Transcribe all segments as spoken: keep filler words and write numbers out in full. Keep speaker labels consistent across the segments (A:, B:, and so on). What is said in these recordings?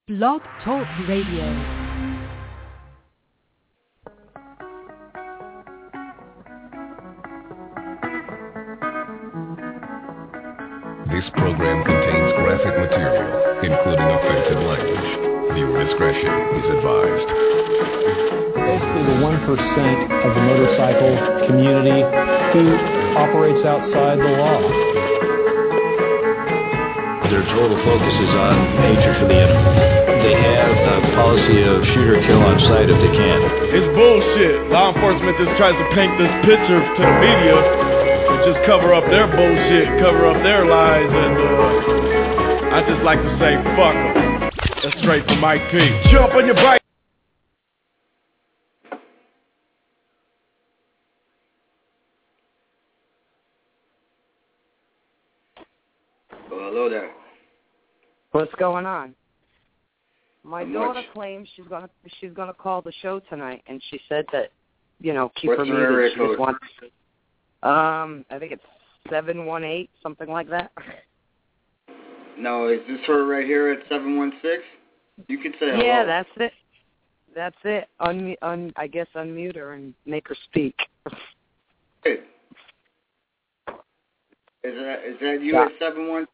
A: Blog Talk Radio.
B: This program contains graphic material, including offensive language. Viewer discretion is advised.
C: Basically the one percent of the motorcycle community who operates outside the law.
D: Their total focus is on hatred for the enemy. They have a policy of shoot or kill on sight if they can.
E: It's bullshit. Law enforcement just tries to paint this picture to the media and just cover up their bullshit, cover up their lies, and uh, I just like to say, fuck them. That's straight from Mike P. Jump on your bike.
F: Well, hello there.
G: What's going on? My
F: How
G: daughter
F: much?
G: claims she's gonna she's gonna call the show tonight, and she said that, you know, keep
F: What's
G: her
F: her
G: muted.
F: area
G: She
F: code?
G: just wants, um, I think it's seven one eight, something like that.
F: No, is this her right here at seven one six? You could say hello.
G: Yeah, that's it. That's it. Un, un, I guess unmute her and make her speak.
F: Hey. Is that is that you
G: Yeah.
F: at seven one?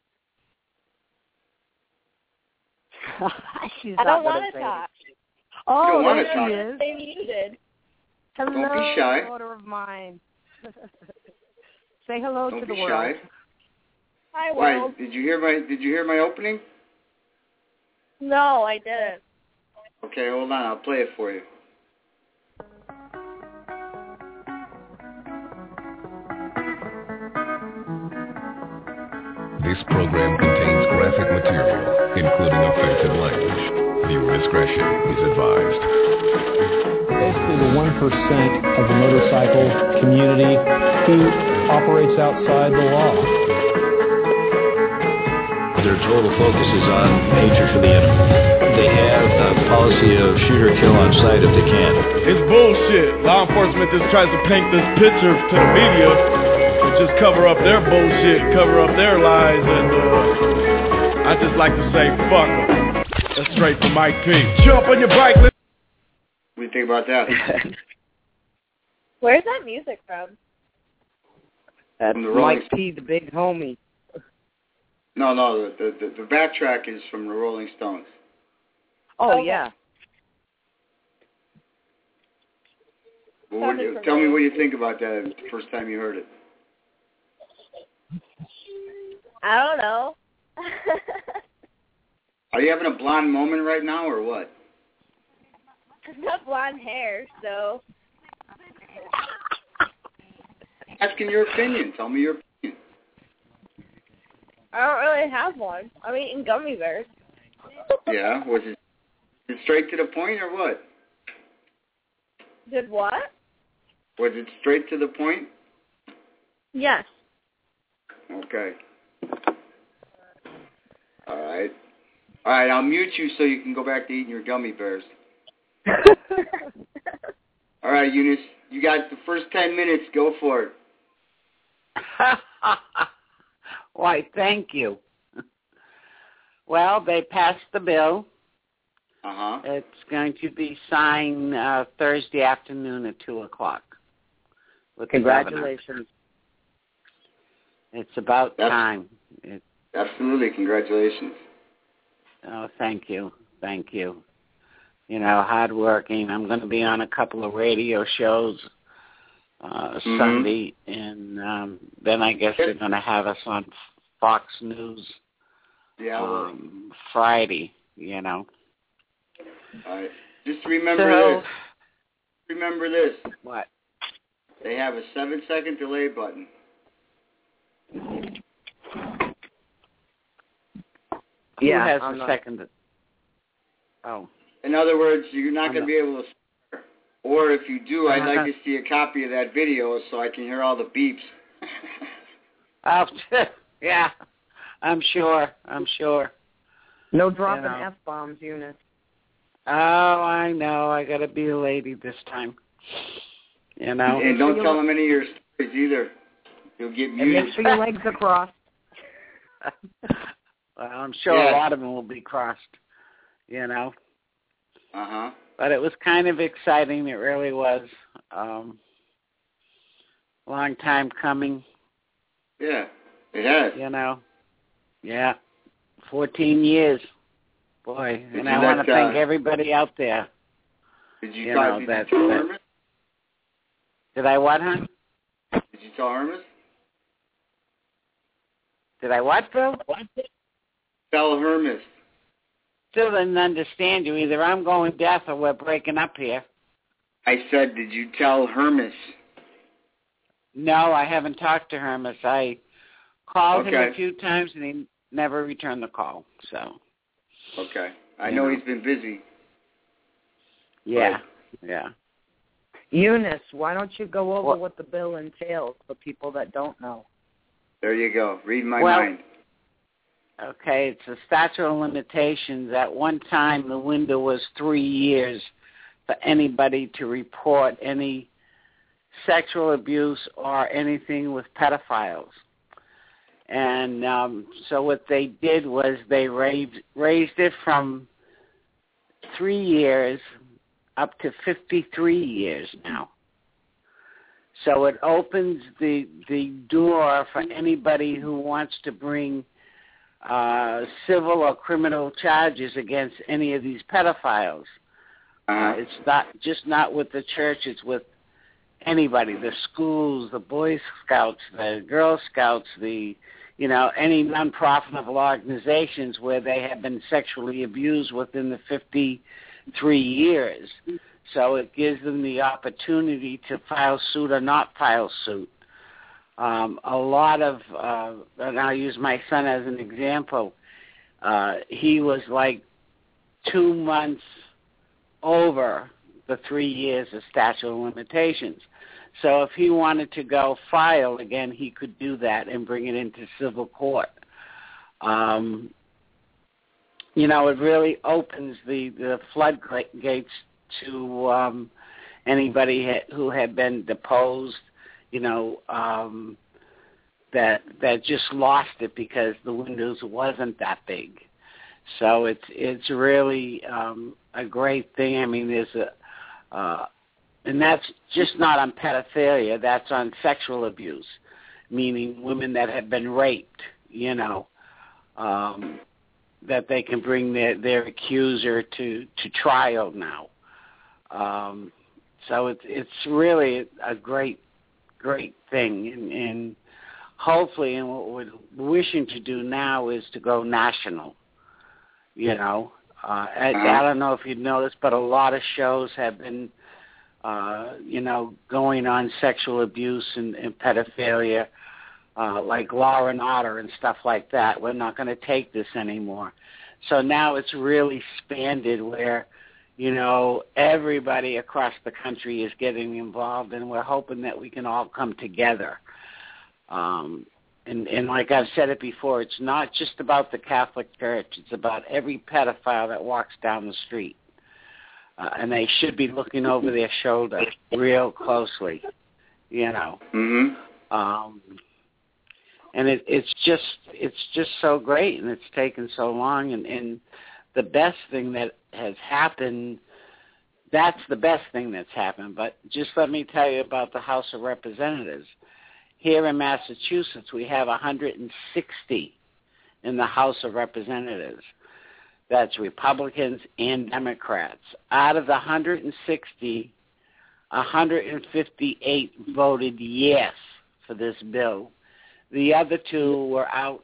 G: She's
H: I
G: not
H: don't
G: gonna
H: want to
G: say
H: talk.
G: it. Oh,
F: don't wanna
G: there
F: talk.
G: she is.
H: Stay muted.
G: Hello,
F: Don't be shy.
G: daughter of mine. Say hello
F: Don't
G: to
F: be
G: the world.
F: shy.
H: Hi,
F: Why?
H: world.
F: Did you hear my Did you hear my opening?
H: No, I didn't.
F: Okay, hold on. I'll play it for you.
B: This program contains graphic material, including offensive language. Viewer discretion is advised.
C: Basically the one percent of the motorcycle community who operates outside the law.
D: Their total focus is on hatred for the enemy. They have a policy of shoot or kill on sight if they can.
E: It's bullshit. Law enforcement just tries to paint this picture to the media and just cover up their bullshit, cover up their lies, and uh, I just like to say, fuck them. That's straight from Mike P. Jump on your bike. Let's
F: What do you think about that?
H: Where's that music from?
G: That's
F: From the Rolling
G: Mike P, the big homie.
F: No, no. The the the backtrack is from the Rolling Stones.
G: Oh,
H: Okay.
G: yeah.
F: Well, what do you, tell me what you think about that the first time you heard it.
H: I don't know.
F: Are you having a blonde moment right now, or what?
H: I've got blonde hair, so
F: Asking your opinion. Tell me your opinion.
H: I don't really have one. I'm eating gummy bears.
F: Yeah. Was it, it straight to the point, or what?
H: Did what?
F: Was it straight to the point?
H: Yes.
F: Okay. All right. All right, I'll mute you so you can go back to eating your gummy bears. All right, Eunice, you got the first ten minutes. Go for it.
I: Why, thank you. Well, they passed the bill.
F: Uh-huh.
I: It's going to be signed uh, Thursday afternoon at two o'clock. With the governor.
G: Congratulations.
I: It's about
F: That's-
I: time. It,
F: Absolutely. Congratulations.
I: oh, thank you. Thank you. You know, hardworking. I'm going to be on a couple of radio shows uh,
F: Mhm.
I: Sunday, and um, then I guess they're going to have us on Fox News
F: Yeah, well,
I: um, Friday, you know.
F: all right. Just remember
I: So,
F: this. Remember this.
I: what?
F: They have a seven-second delay button.
I: Who
G: Yeah,
I: has
G: I'm
I: the
G: not-
I: second? Oh.
F: In other words, you're not
I: I'm
F: going to
I: not-
F: be able to swear. Or if you do, I'd
I: Uh-huh.
F: like to see a copy of that video so I can hear all the beeps.
I: Oh, yeah. I'm sure. I'm sure.
G: No dropping
I: You know.
G: F-bombs, Eunice.
I: Oh, I know. I got to be a lady this time. You know.
F: And don't tell them any of your stories either. You'll get
G: And
F: muted.
G: make sure your legs are crossed.
I: Well, I'm sure
F: Yeah.
I: a lot of them will be crossed. you know.
F: Uh-huh.
I: But it was kind of exciting. It really was. Um, long time coming.
F: Yeah, it has.
I: You know. Yeah. fourteen years. Boy.
F: Did
I: and
F: you
I: I
F: let,
I: want to thank
F: uh,
I: everybody out there.
F: Did you,
I: you
F: talk,
I: know,
F: did
I: that,
F: you tell
I: that,
F: Hermes?
I: Did I what, hon?
F: Did you tell Hermes?
I: Did I what, Phil? What?
F: Tell Hermes.
I: Still didn't understand you. Either I'm going deaf or we're breaking up here.
F: I said, did you tell Hermes?
I: No, I haven't talked to Hermes. I called
F: okay.
I: him a few times and he never returned the call. So.
F: Okay. I
I: you
F: know,
I: know
F: he's been busy.
I: Yeah. But. Yeah.
G: Eunice, why don't you go over
I: what?
G: what the bill entails for people that don't know?
F: There you go. Read my
I: well,
F: mind.
I: Okay, it's a statute of limitations. At one time, the window was three years for anybody to report any sexual abuse or anything with pedophiles. And um, so what they did was they raised, raised it from three years up to fifty-three years now. So it opens the the door for anybody who wants to bring uh, civil or criminal charges against any of these pedophiles. Uh, it's not just not with the church; it's with anybody, the schools, the Boy Scouts, the Girl Scouts, the you know any non-profitable organizations where they have been sexually abused within the fifty-three years. So it gives them the opportunity to file suit or not file suit. Um, a lot of, uh, and I'll use my son as an example, uh, he was like two months over the three years of statute of limitations. So if he wanted to go file again, he could do that and bring it into civil court. Um, you know, it really opens the, the floodgates to um, anybody ha- who had been deposed, you know, um, that that just lost it because the windows wasn't that big. So it's it's really um, a great thing. I mean, there's a, uh, and that's just not on pedophilia. That's on sexual abuse, meaning women that have been raped. You know, um, that they can bring their their accuser to to trial now. Um, so it's it's really a great, great thing, and, and hopefully, and what we're wishing to do now is to go national. You know, uh, I, I don't know if you've noticed, but a lot of shows have been, uh, you know, going on sexual abuse and, and pedophilia, uh, like Law and Order and stuff like that. We're not going to take this anymore. So now it's really expanded where, you know, everybody across the country is getting involved, and we're hoping that we can all come together. Um, and, and like I've said it before, it's not just about the Catholic Church. It's about every pedophile that walks down the street. Uh, and they should be looking over their shoulder real closely, you know.
F: Mm-hmm.
I: Um, and it, it's just it's just so great, and it's taken so long, and, and the best thing that has happened, that's the best thing that's happened. But just let me tell you about the House of Representatives. Here in Massachusetts, we have one hundred sixty in the House of Representatives. That's Republicans and Democrats. Out of the one hundred sixty, one hundred fifty-eight voted yes for this bill. The other two were out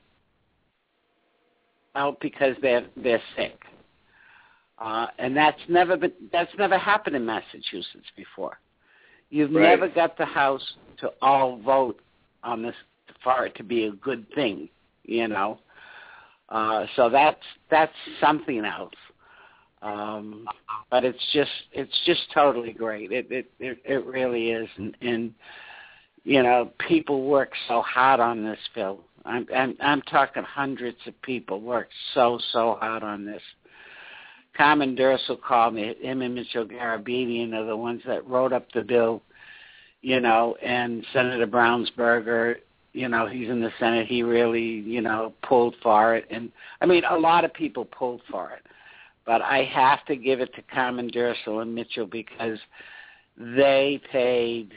I: out because they're they're sick, uh, and that's never been that's never happened in Massachusetts before. You've
F: right.
I: never got the House to all vote on this for it to be a good thing, you know. Uh, so that's that's something else. Um, but it's just it's just totally great. It it it, it really is, and, and you know, people work so hard on this, Phil. I'm, I'm, I'm talking hundreds of people worked so, so hard on this. Carmen Durso called me. Him and Mitchell Garabedian are the ones that wrote up the bill, you know, and Senator Brownsberger, you know, he's in the Senate. He really, you know, pulled for it. And, I mean, a lot of people pulled for it. But I have to give it to Carmen Dursel and Mitchell because they paid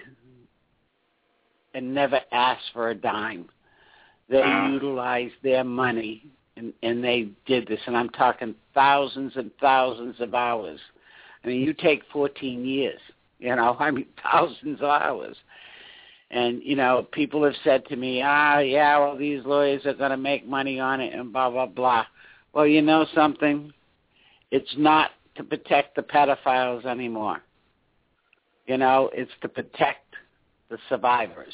I: and never asked for a dime. They utilized their money, and, and they did this. And I'm talking thousands and thousands of hours. I mean, you take fourteen years, you know, I mean, thousands of hours. And, you know, people have said to me, ah, yeah, well, these lawyers are going to make money on it and blah, blah, blah. Well, you know something? It's not to protect the pedophiles anymore. You know, it's to protect the survivors.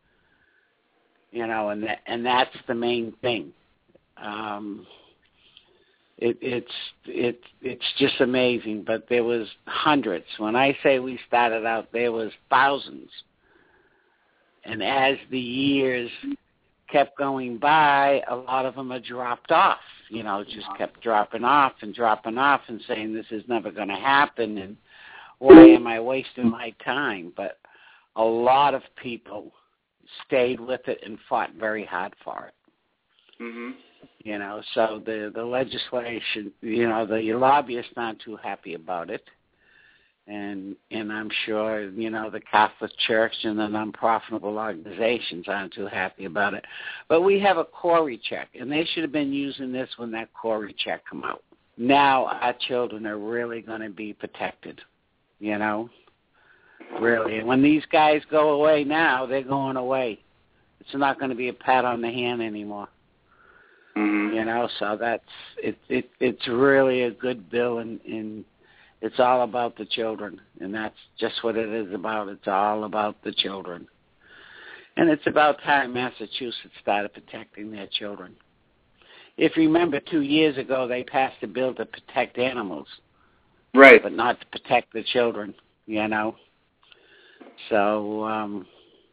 I: You know, and that, and that's the main thing. Um, it, it's it it's just amazing. But there was hundreds. When I say we started out, there was thousands. And as the years kept going by, a lot of them had dropped off. You know, just kept dropping off and dropping off and saying this is never going to happen and why am I wasting my time? But a lot of people stayed with it and fought very hard for it.
F: Mm-hmm.
I: You know, so the, the legislation, you know, the lobbyists aren't too happy about it. And and I'm sure, you know, the Catholic Church and the non-profitable organizations aren't too happy about it. But we have a Corey check, and they should have been using this when that Corey check come out. Now our children are really going to be protected, you know, really. And when these guys go away now, they're going away. It's not going to be a pat on the hand anymore.
F: Mm-hmm.
I: You know, so that's, it, it, it's really a good bill, and, and it's all about the children, and that's just what it is about. It's all about the children. And it's about time Massachusetts started protecting their children. If you remember, two years ago, they passed a bill to protect animals.
F: Right.
I: But not to protect the children, you know. So, um,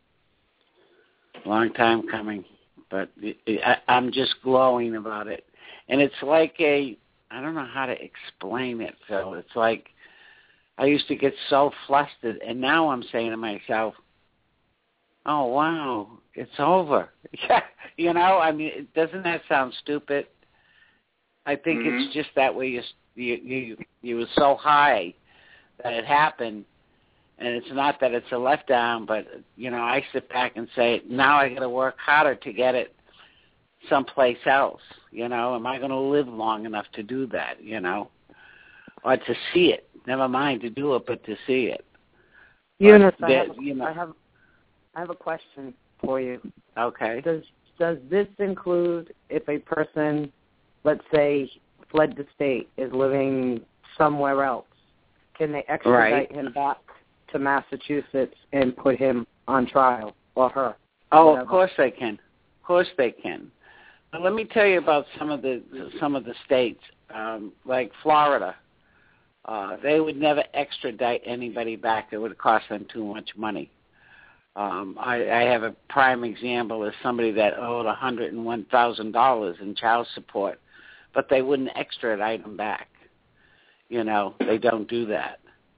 I: long time coming. But it, it, I, I'm just glowing about it. And it's like a, I don't know how to explain it, Phil. It's like I used to get so flustered, and now I'm saying to myself, oh, wow, it's over. You know, I mean, doesn't that sound stupid? I think mm-hmm. it's just that way you, you, you, you were so high that it happened, and it's not that it's a letdown, but, you know, I sit back and say, now I got to work harder to get it someplace else. You know, am I going to live long enough to do that, you know, or to see it? Never mind to do it, but to see it.
G: Eunice,
I: but
G: I,
I: that,
G: have a,
I: you know,
G: I have I have a question for you.
I: Okay.
G: Does does this include if a person, let's say, fled the state, is living somewhere else, can they extradite
I: right.
G: him back to Massachusetts and put him on trial, or her?
I: Oh,
G: whatever?
I: Of course they can. Of course they can. But let me tell you about some of the some of the states, um, like Florida. Uh, they would never extradite anybody back. It would cost them too much money. Um, I, I have a prime example of somebody that owed one hundred one thousand dollars in child support, but they wouldn't extradite them back. You know, they don't do that.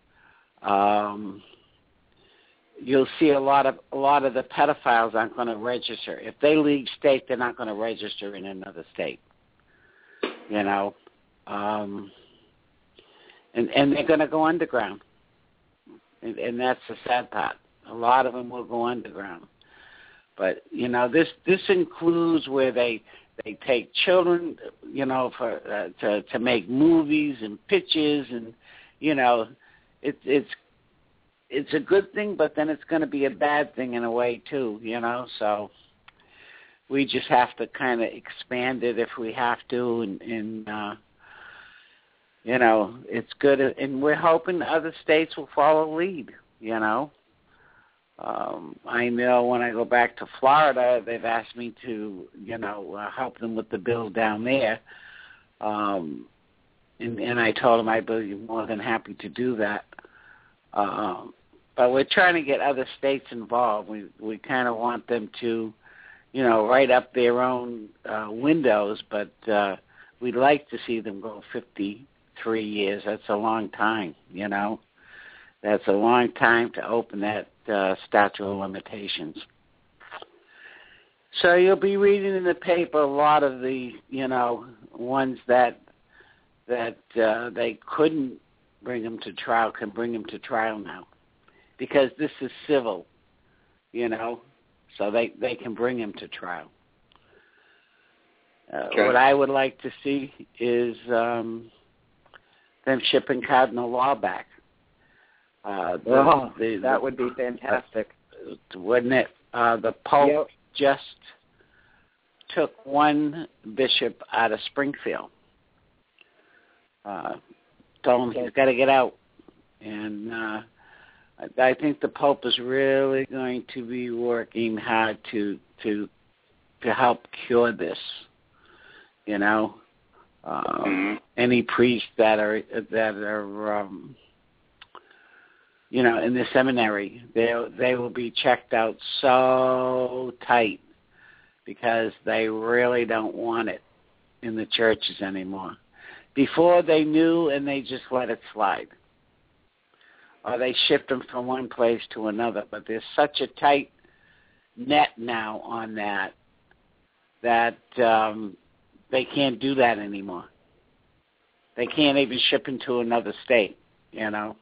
I: Um, you'll see a lot of a lot of the pedophiles aren't going to register. If they leave state, they're not going to register in another state. You know, um, and and they're going to go underground, and, and that's the sad part. A lot of them will go underground. But you know, this this includes where they they take children, you know, for uh, to to make movies and pictures, and you know, it, it's it's a good thing, but then it's going to be a bad thing in a way too, you know. So we just have to kind of expand it if we have to, and, and uh, you know, it's good, and we're hoping other states will follow lead, you know. Um, I know when I go back to Florida, they've asked me to, you know, uh, help them with the bill down there. Um, and, and I told them I'd be more than happy to do that. Um, but we're trying to get other states involved. We we kind of want them to, you know, write up their own uh, windows, but uh, we'd like to see them go fifty-three years. That's a long time, you know. That's a long time to open that uh, statute of limitations. So you'll be reading in the paper a lot of the, you know, ones that that uh, they couldn't bring him to trial can bring him to trial now, because this is civil, you know, so they, they can bring him to trial. Uh, okay. What I would like to see is um, them shipping cardinal law back. Uh, the,
G: oh,
I: the,
G: that
I: the,
G: would be fantastic.
I: Uh, wouldn't it? Uh, the Pope
G: yep.
I: just took one bishop out of Springfield. Uh, told him he's got to get out. And uh, I, I think the Pope is really going to be working hard to to to help cure this. You know, um, mm-hmm. any priests that are that are um, you know in the seminary, they they will be checked out so tight because they really don't want it in the churches anymore. Before they knew and they just let it slide, or they shipped them from one place to another. But there's such a tight net now on that that. Um, They can't do that anymore. They can't even ship into another state, you know.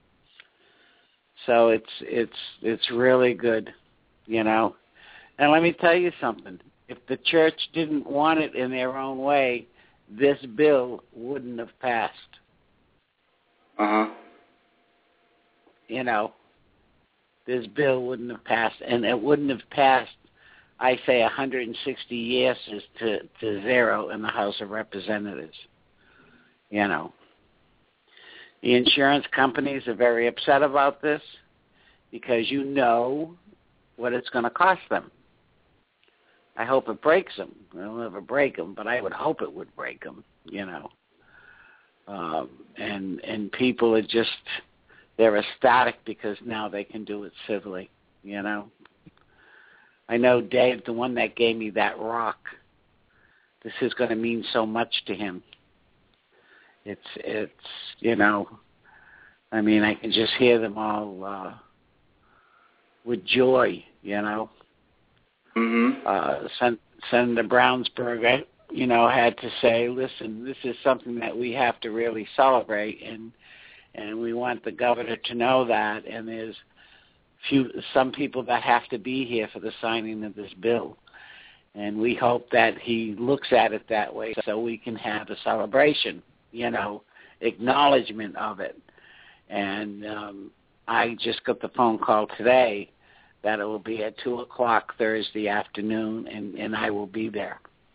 I: So it's it's it's really good, you know. And let me tell you something. If the church didn't want it in their own way, this bill wouldn't have passed.
F: Uh-huh.
I: You know, this bill wouldn't have passed, and it wouldn't have passed, I say, one hundred sixty yeses to, to zero in the House of Representatives. You know, the insurance companies are very upset about this because you know what it's going to cost them. I hope it breaks them. It'll never break them, but I would hope it would break them, you know. Um, and and people are just, they're ecstatic because now they can do it civilly, you know. I know Dave, the one that gave me that rock, this is going to mean so much to him. It's, it's you know, I mean, I can just hear them all uh, with joy, you know.
F: Mm-hmm.
I: Uh, Sen- Senator Brownsburg, you know, had to say, listen, this is something that we have to really celebrate, and and we want the governor to know that, and there's few some people that have to be here for the signing of this bill. And we hope that he looks at it that way so we can have a celebration, you know, acknowledgement of it. And um, I just got the phone call today that it will be at two o'clock Thursday afternoon, and, and I will be there.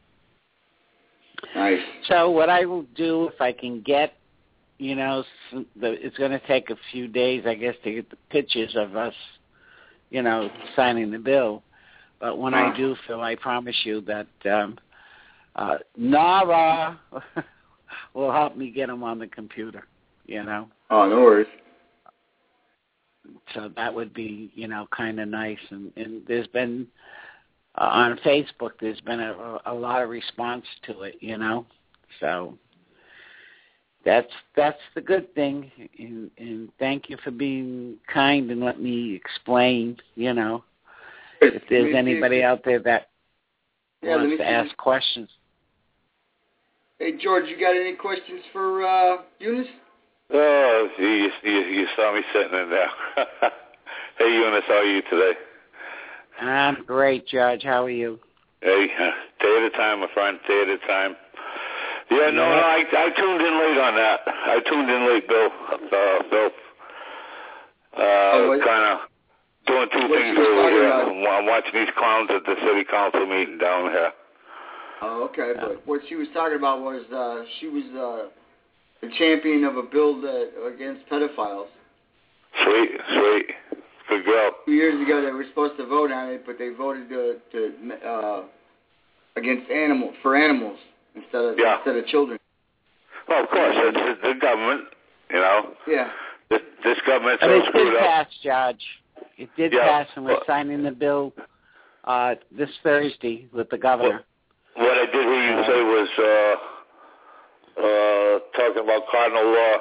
F: Nice.
I: So what I will do, if I can get, you know, some, the, it's going to take a few days, I guess, to get the pictures of us, you know, signing the bill. But when I do, Phil, I promise you that um, uh, Nara will help me get them on the computer, you know.
F: Oh, no worries.
I: So that would be, you know, kind of nice. And, and there's been, uh, on Facebook, there's been a, a lot of response to it, you know. So that's that's the good thing. And, and thank you for being kind and let me explain, you know. If there's anybody out there that
F: yeah,
I: wants to ask questions.
F: Hey, George, you got any questions for uh, Eunice?
J: Oh, you, you, you saw me sitting in there. Hey, Eunice, how are you today?
I: I'm great, Judge. How are you?
J: Hey, day at a time, my friend, day at a time. Yeah, no, no, I, I tuned in late on that. I tuned in late, Bill. Uh, Bill. Uh, oh, kind of doing two things over here. I'm watching these clowns at the city council meeting down here.
F: Oh, okay. But what she was talking about was uh, she was uh, the champion of a bill that, against pedophiles.
J: Sweet, sweet. Good girl.
F: Two years ago, they were supposed to vote on it, but they voted to, to uh, against animal for animals instead of
J: yeah.
F: instead of children.
J: Well, of course, it's, it's the government, you know.
F: Yeah.
J: This, this government's
I: but
J: so
I: it
J: screwed
I: did
J: up.
I: pass, Judge. It did
J: yeah.
I: pass, and we're signing the bill uh, this Thursday with the governor.
J: What, what I did hear you uh, say was uh, uh, talking about cardinal law.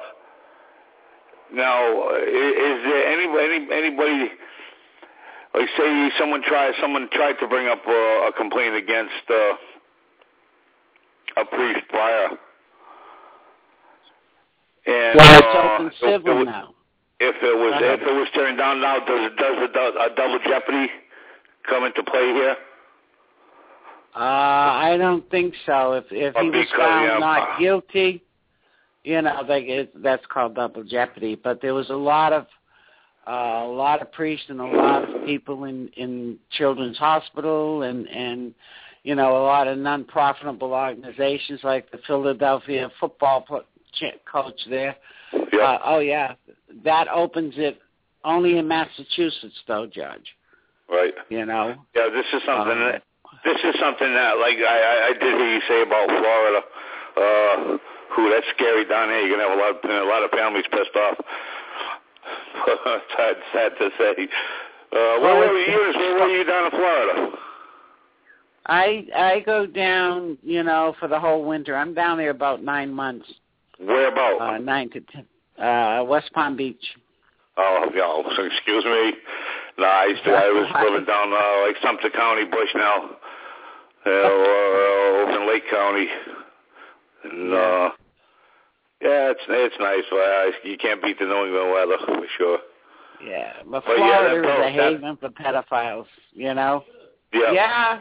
J: Now, is, is there anybody, anybody, like say someone tried, someone tried to bring up uh, a complaint against uh, a priest prior, And,
I: well, it's
J: uh,
I: open civil
J: it,
I: now.
J: If it was if it was turned down now, does does a, a double jeopardy come into play here?
I: Uh, I don't think so. If if he was found yeah, not guilty, you know, they, it, that's called double jeopardy. But there was a lot of uh, a lot of priests and a lot of people in in Children's Hospital and and you know a lot of non-profitable organizations like the Philadelphia football coach there.
J: Yeah.
I: Uh, oh yeah, that opens it only in Massachusetts, though, Judge.
J: Right.
I: You know.
J: Yeah, this is something.
I: Uh,
J: that, this is something that, like, I, I did hear you say about Florida. Uh, who that's scary down there. You're gonna have a lot, of, a lot of families pissed off. sad, sad to say. Uh, where were you? Where were you down in Florida?
I: I I go down, you know, for the whole winter. I'm down there about nine months.
J: Where about?
I: Uh, nine to ten. Uh, West Palm Beach.
J: Oh, yeah. So excuse me. No, I used to. I was living down uh, like Sumter County, Bushnell, uh, uh, over in Lake County, and uh, yeah, it's it's nice. But uh, you can't beat the New England weather for sure.
I: Yeah, but,
J: but
I: Florida
J: yeah,
I: is a
J: that,
I: haven for pedophiles. You know.
J: Yeah.
I: Yeah.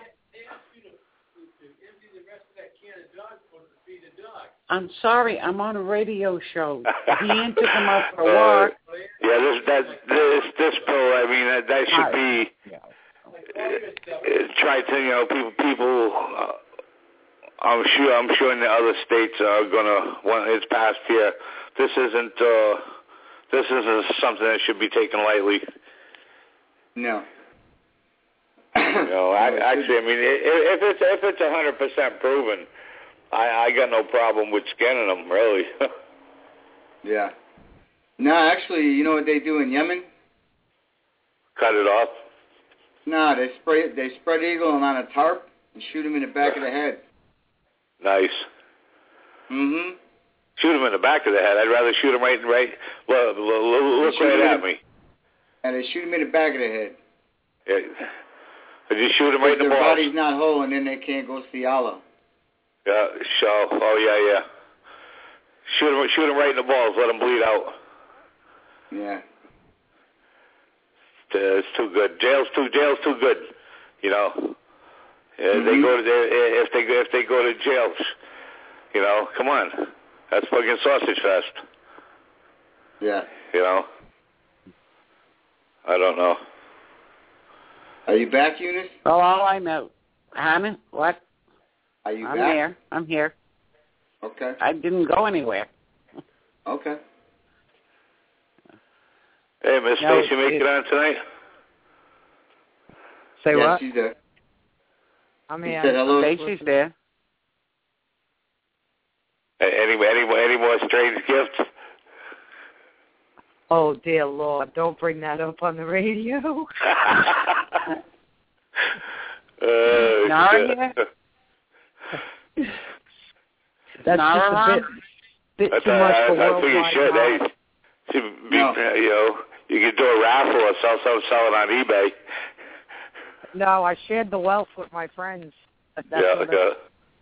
I: I'm sorry, I'm on a radio show. He took him out for a walk.
J: Uh, yeah, this that this this bill. I mean, that, that should be uh, try to you know people people. Uh, I'm sure I'm sure in the other states are gonna when it's passed here. This isn't uh, this isn't something that should be taken lightly.
F: No.
J: You know, I, actually, I mean, if it's if it's a hundred percent proven. I, I got no problem with scanning them, really.
F: Yeah. No, actually, you know what they do in Yemen?
J: Cut it off?
F: No, they spray they spread eagle them on a tarp and shoot them in the back of the head.
J: Nice.
F: Mm-hmm.
J: Shoot them in the back of the head. I'd rather shoot them right, right. Look, look, look right at me.
F: And they shoot them in the back of the head.
J: Yeah. They just shoot them right in the balls.
F: Their body's not whole, and then they can't go see Allah.
J: Yeah, so, oh, yeah, yeah. Shoot him, shoot him right in the balls. Let him bleed out.
F: Yeah.
J: It's too good. Jail's too, jail's too good, you know. Yeah,
F: mm-hmm.
J: They go to their, if they if they go to jail, you know, come on. That's fucking sausage fest.
F: Yeah.
J: You know. I don't know.
F: Are you back, Eunice?
I: Well, all I know. Hannah, what?
F: Are you
I: I'm
F: back?
I: here. I'm here.
F: Okay.
I: I didn't go anywhere.
F: Okay.
J: Hey, Miss
I: No,
J: Stacy, make
I: it,
J: it on tonight?
G: Say
F: yes,
G: what?
F: she's there.
G: I'm here.
F: Said hello.
I: Stacy's there.
J: Any, any, any more strange gifts?
G: Oh, dear Lord. Don't bring that up on the radio.
J: uh,
I: Nara here?
G: That's
I: Nara
G: just a bit, bit
J: That's
G: too
J: a,
G: much
J: I,
G: for
J: I
G: worldwide
J: think you should. Hey,
G: knowledge.
J: should be,
F: No.
J: you know, you could do a raffle or sell some, sell it on eBay.
G: No, I shared the wealth with my friends. That's
J: yeah,
G: what
J: okay.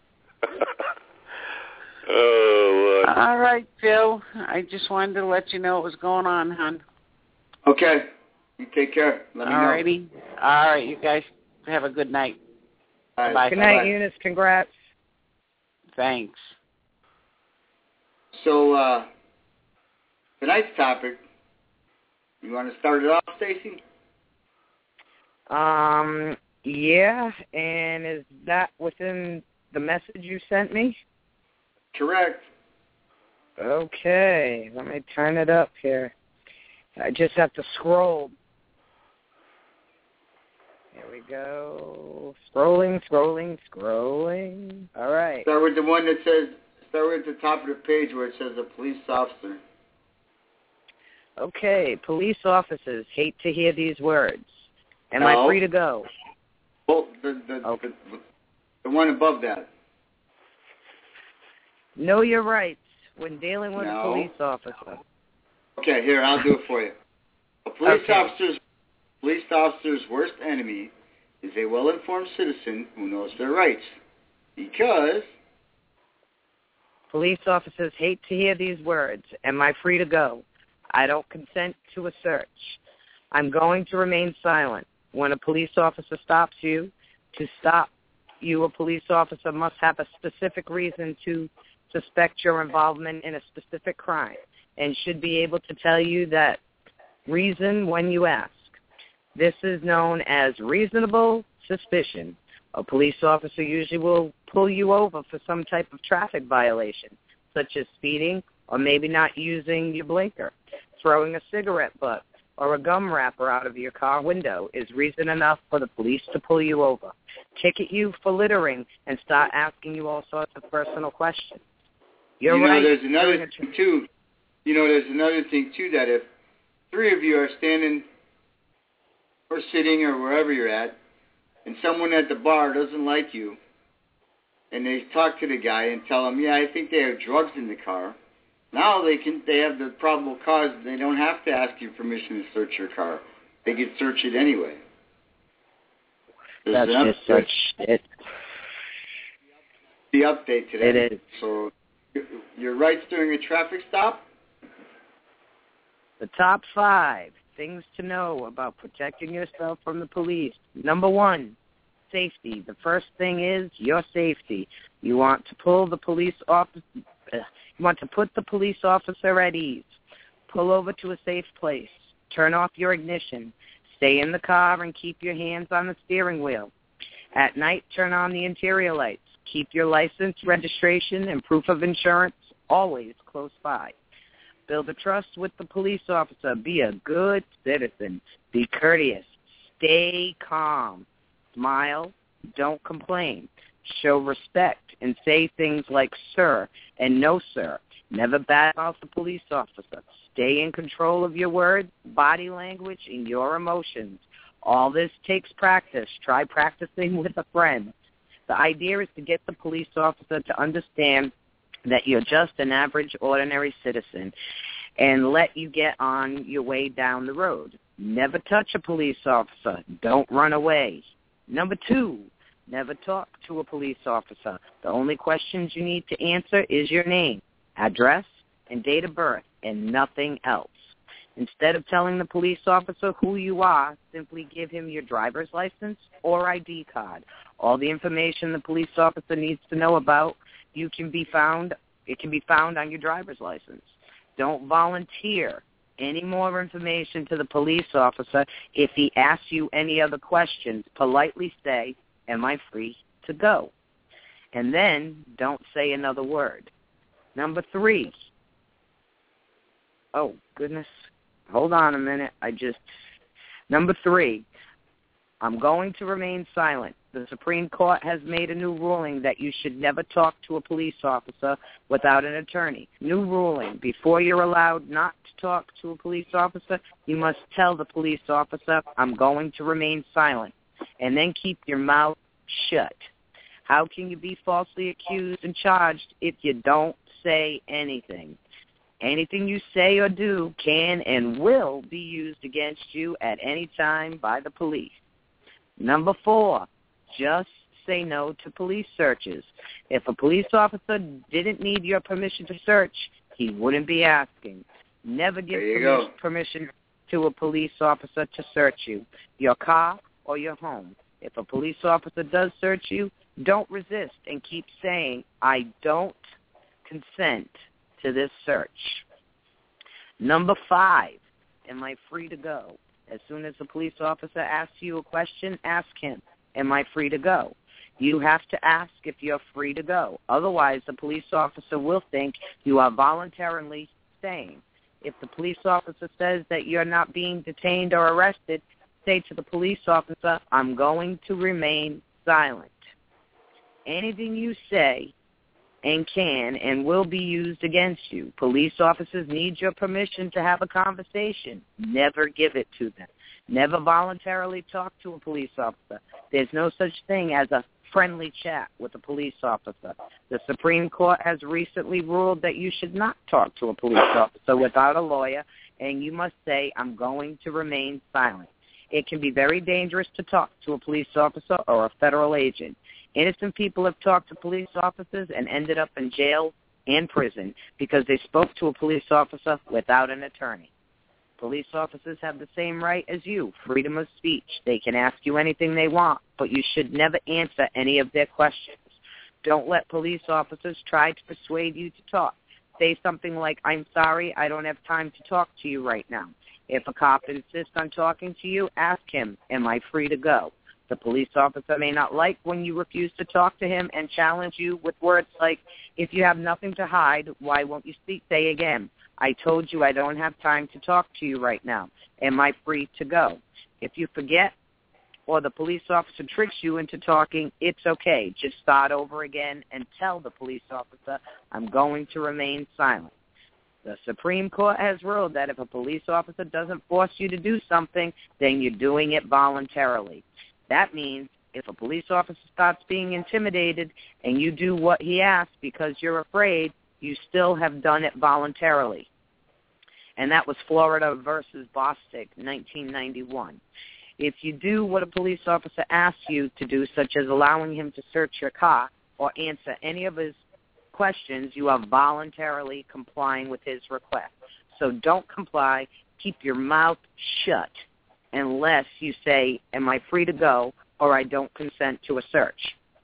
J: Oh, Lord.
I: All right, Phil. I just wanted to let you know what was going on, hon.
F: Okay. You take care. Let me
I: All
F: know.
I: righty. All right, you guys have a good night.
F: All right.
I: Bye.
G: Good night,
F: Bye-bye.
G: Eunice. Congrats.
I: Thanks.
F: So, uh, tonight's topic, you want to start it off, Stacy?
G: Um, yeah, and is that within the message you sent me?
F: Correct.
G: Okay, let me turn it up here. I just have to scroll. Here we go. Scrolling, scrolling, scrolling. All right.
F: Start with the one that says, start with the top of the page where it says a police officer.
G: Okay, police officers hate to hear these words. Am
F: no.
G: I free to go?
F: Well, the, the,
G: okay.
F: the, the one above that.
G: Know your rights when dealing with
F: no.
G: a police officer.
F: Okay, here, I'll do it for you. A police
G: okay.
F: officer's police officer's worst enemy is a well-informed citizen who knows their rights. Because
G: Police officers hate to hear these words. Am I free to go? I don't consent to a search. I'm going to remain silent. When a police officer stops you, to stop you, a police officer must have a specific reason to suspect your involvement in a specific crime and should be able to tell you that reason when you ask. This is known as reasonable suspicion. A police officer usually will pull you over for some type of traffic violation, such as speeding or maybe not using your blinker. Throwing a cigarette butt or a gum wrapper out of your car window is reason enough for the police to pull you over, ticket you for littering, and start asking you all sorts of personal questions. You're
F: you know,
G: right.
F: There's another thing, too. You know, there's another thing, too, that if three of you are standing or sitting or wherever you're at, and someone at the bar doesn't like you, and they talk to the guy and tell him, yeah, I think they have drugs in the car, now they can they have the probable cause. They don't have to ask you permission to search your car. They can search it anyway. There's
G: That's just such it.
F: The update today.
G: It is.
F: So your rights during a traffic stop?
G: The top five things to know about protecting yourself from the police. Number one, safety. The first thing is your safety. You want to pull the police officer. Uh, you want to put the police officer at ease. Pull over to a safe place. Turn off your ignition. Stay in the car and keep your hands on the steering wheel. At night, turn on the interior lights. Keep your license, registration, and proof of insurance always close by. Build a trust with the police officer. Be a good citizen. Be courteous. Stay calm. Smile. Don't complain. Show respect and say things like sir and no sir. Never badmouth the police officer. Stay in control of your words, body language, and your emotions. All this takes practice. Try practicing with a friend. The idea is to get the police officer to understand that you're just an average, ordinary citizen and let you get on your way down the road. Never touch a police officer. Don't run away. Number two, never talk to a police officer. The only questions you need to answer is your name, address, and date of birth, and nothing else. Instead of telling the police officer who you are, simply give him your driver's license or I D card. All the information the police officer needs to know about you can be found. It can be found on your driver's license. Don't volunteer any more information to the police officer. If he asks you any other questions, politely say, am I free to go? And then don't say another word. Number three. Oh, goodness. Hold on a minute. I just... Number three. I'm going to remain silent. The Supreme Court has made a new ruling that you should never talk to a police officer without an attorney. New ruling. Before you're allowed not to talk to a police officer, you must tell the police officer, I'm going to remain silent, and then keep your mouth shut. How can you be falsely accused and charged if you don't say anything? Anything you say or do can and will be used against you at any time by the police. Number four, just say no to police searches. If a police officer didn't need your permission to search, he wouldn't be asking. Never give permission, permission to a police officer to search you, your car, or your home. If a police officer does search you, don't resist and keep saying, I don't consent to this search. Number five, am I free to go? As soon as a police officer asks you a question, ask him, am I free to go? You have to ask if you're free to go. Otherwise, the police officer will think you are voluntarily staying. If the police officer says that you're not being detained or arrested, say to the police officer, I'm going to remain silent. Anything you say and can and will be used against you. Police officers need your permission to have a conversation. Never give it to them. Never voluntarily talk to a police officer. There's no such thing as a friendly chat with a police officer. The Supreme Court has recently ruled that you should not talk to a police officer without a lawyer, and you must say, I'm going to remain silent. It can be very dangerous to talk to a police officer or a federal agent. Innocent people have talked to police officers and ended up in jail and prison because they spoke to a police officer without an attorney. Police officers have the same right as you, freedom of speech. They can ask you anything they want, but you should never answer any of their questions. Don't let police officers try to persuade you to talk. Say something like, I'm sorry, I don't have time to talk to you right now. If a cop insists on talking to you, ask him, am I free to go? The police officer may not like when you refuse to talk to him and challenge you with words like, if you have nothing to hide, why won't you speak? Say again, I told you I don't have time to talk to you right now. Am I free to go? If you forget or the police officer tricks you into talking, it's okay. Just start over again and tell the police officer, I'm going to remain silent. The Supreme Court has ruled that if a police officer doesn't force you to do something, then you're doing it voluntarily. That means if a police officer starts being intimidated and you do what he asks because you're afraid, you still have done it voluntarily. And that was Florida versus Bostic, nineteen ninety-one. If you do what a police officer asks you to do, such as allowing him to search your car or answer any of his questions, you are voluntarily complying with his request. So don't comply. Keep your mouth shut unless you say, am I free to go, or I don't consent to a search.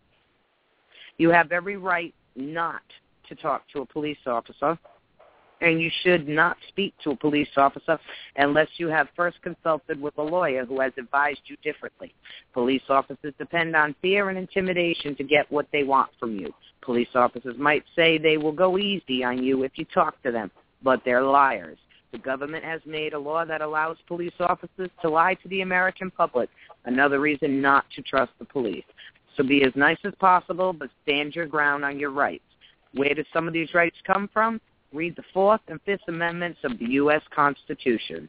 G: You have every right not to talk to a police officer, and you should not speak to a police officer unless you have first consulted with a lawyer who has advised you differently. Police officers depend on fear and intimidation to get what they want from you. Police officers might say they will go easy on you if you talk to them, but they're liars. The government has made a law that allows police officers to lie to the American public, another reason not to trust the police. So be as nice as possible, but stand your ground on your rights. Where do some of these rights come from? Read the Fourth and Fifth Amendments of the U S Constitution.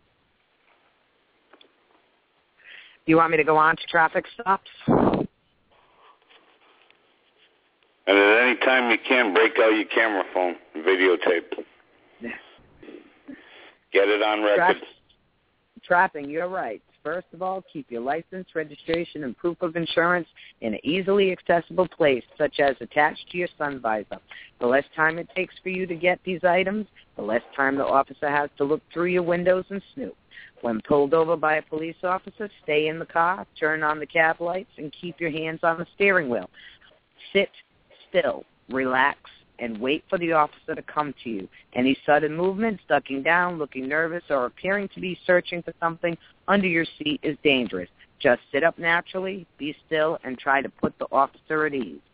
G: Do you want me to go on to traffic stops?
J: And at any time you can, break out your camera phone and videotape. Get it on record.
G: Tra- trapping your rights. First of all, keep your license, registration, and proof of insurance in an easily accessible place, such as attached to your sun visor. The less time it takes for you to get these items, the less time the officer has to look through your windows and snoop. When pulled over by a police officer, stay in the car, turn on the cab lights, and keep your hands on the steering wheel. Sit still, relax, and wait for the officer to come to you. Any sudden movements, ducking down, looking nervous, or appearing to be searching for something under your seat is dangerous. Just sit up naturally, be still, and try to put the officer at ease.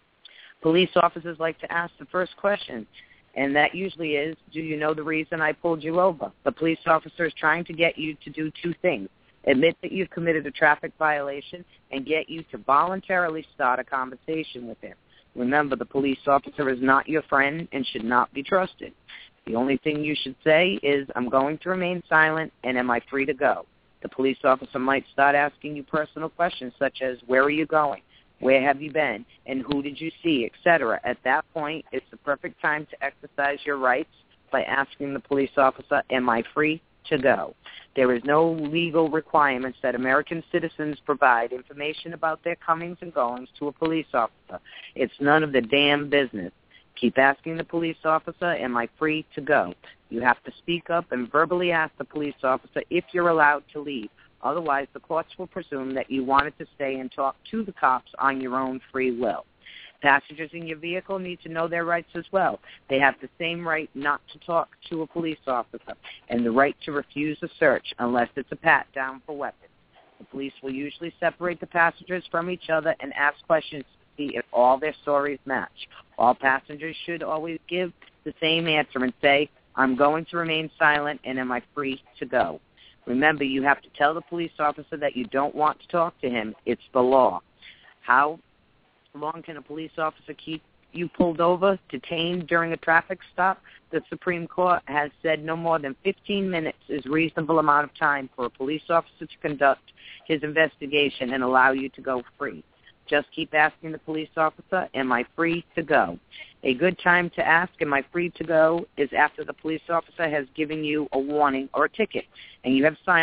G: Police officers like to ask the first question, and that usually is, do you know the reason I pulled you over? The police officer is trying to get you to do two things: admit that you've committed a traffic violation and get you to voluntarily start a conversation with him. Remember, the police officer is not your friend and should not be trusted. The only thing you should say is, I'm going to remain silent, and am I free to go? The police officer might start asking you personal questions such as, where are you going? Where have you been? And who did you see, et cetera. At that point, it's the perfect time to exercise your rights by asking the police officer, am I free to go? There is no legal requirements that American citizens provide information about their comings and goings to a police officer. It's none of the damn business. Keep asking the police officer, am I free to go? You have to speak up and verbally ask the police officer if you're allowed to leave. Otherwise, the courts will presume that you wanted to stay and talk to the cops on your own free will. Passengers in your vehicle need to know their rights as well. They have the same right not to talk to a police officer and the right to refuse a search unless it's a pat-down for weapons. The police will usually separate the passengers from each other and ask questions to see if all their stories match. All passengers should always give the same answer and say, I'm going to remain silent, and am I free to go? Remember, you have to tell the police officer that you don't want to talk to him. It's the law. How long can a police officer keep you pulled over, detained during a traffic stop? The Supreme Court has said no more than fifteen minutes is a reasonable amount of time for a police officer to conduct his investigation and allow you to go free. Just keep asking the police officer, am I free to go? A good time to ask, am I free to go, is after the police officer has given you a warning or a ticket, and you have signed it.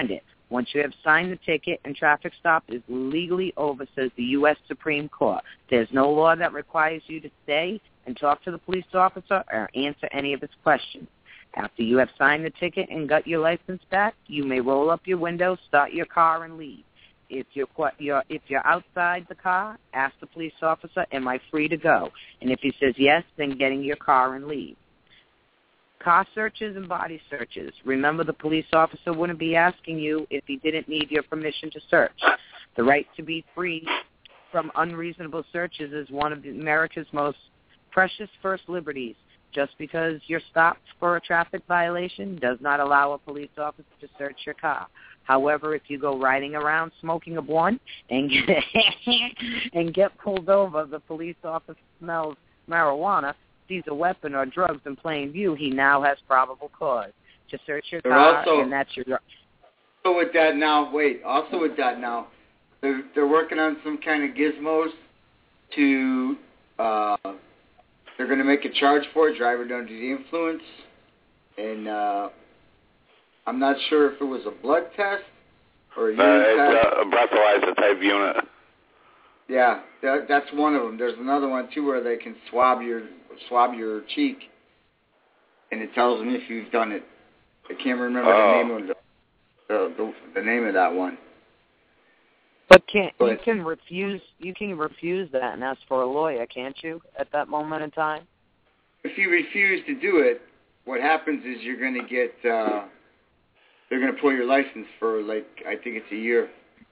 G: Once you have signed the ticket and traffic stop is legally over, says the U S Supreme Court. There's no law that requires you to stay and talk to the police officer or answer any of his questions. After you have signed the ticket and got your license back, you may roll up your window, start your car, and leave. If you're, you're if you're outside the car, ask the police officer, am I free to go? And if he says yes, then get in your car and leave. Car searches and body searches. Remember, the police officer wouldn't be asking you if he didn't need your permission to search. The right to be free from unreasonable searches is one of America's most precious first liberties. Just because you're stopped for a traffic violation does not allow a police officer to search your car. However, if you go riding around smoking a blunt and get, and get pulled over, the police officer smells marijuana, sees a weapon or drugs in plain view, he now has probable cause to search your
F: they're
G: car,
F: also,
G: and that's your...
F: Also with that now, wait, also with that now, they're, they're working on some kind of gizmos to, uh, they're going to make a charge for it, driver under the influence, and uh, I'm not sure if it was a blood test or a urine
J: uh,
F: test.
J: It's a breathalyzer type unit.
F: Yeah, that, that's one of them. There's another one, too, where they can swab your swab your cheek, and it tells them if you've done it. I can't remember
J: oh.
F: the name of the, the, the the name of that one.
G: But can't
F: but,
G: you can refuse you can refuse that and ask for a lawyer, can't you, at that moment in time?
F: If you refuse to do it, what happens is you're going to get uh, they're going to pull your license for, like, I think it's a year.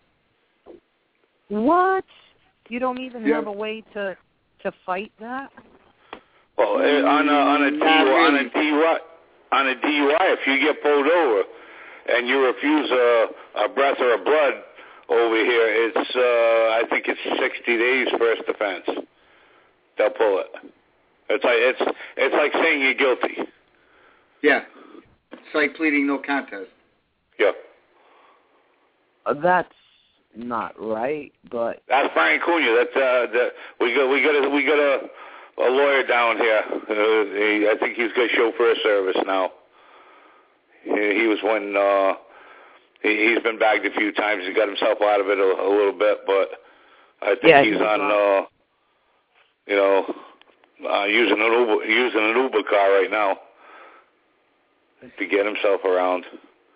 G: What? You don't even
F: yeah.
G: have a way to to fight that?
J: Well, on a on a D U I, on a D U I, on a D U I, if you get pulled over and you refuse a, a breath or a blood over here, it's uh, I think it's sixty days first offense. They'll pull it. It's like it's it's like saying you're guilty.
F: Yeah, it's like pleading no contest.
J: Yeah.
G: Uh, that's not right, but
J: that's Frank Cunha. That's uh, the, we got we got a, we got a. A lawyer down here. Uh, he, I think he's got chauffeur service now. He, he was when uh, he, he's been bagged a few times. He got himself out of it a, a little bit, but I think
G: yeah,
J: he's on, uh, you know, uh, using an Uber using an Uber car right now to get himself around.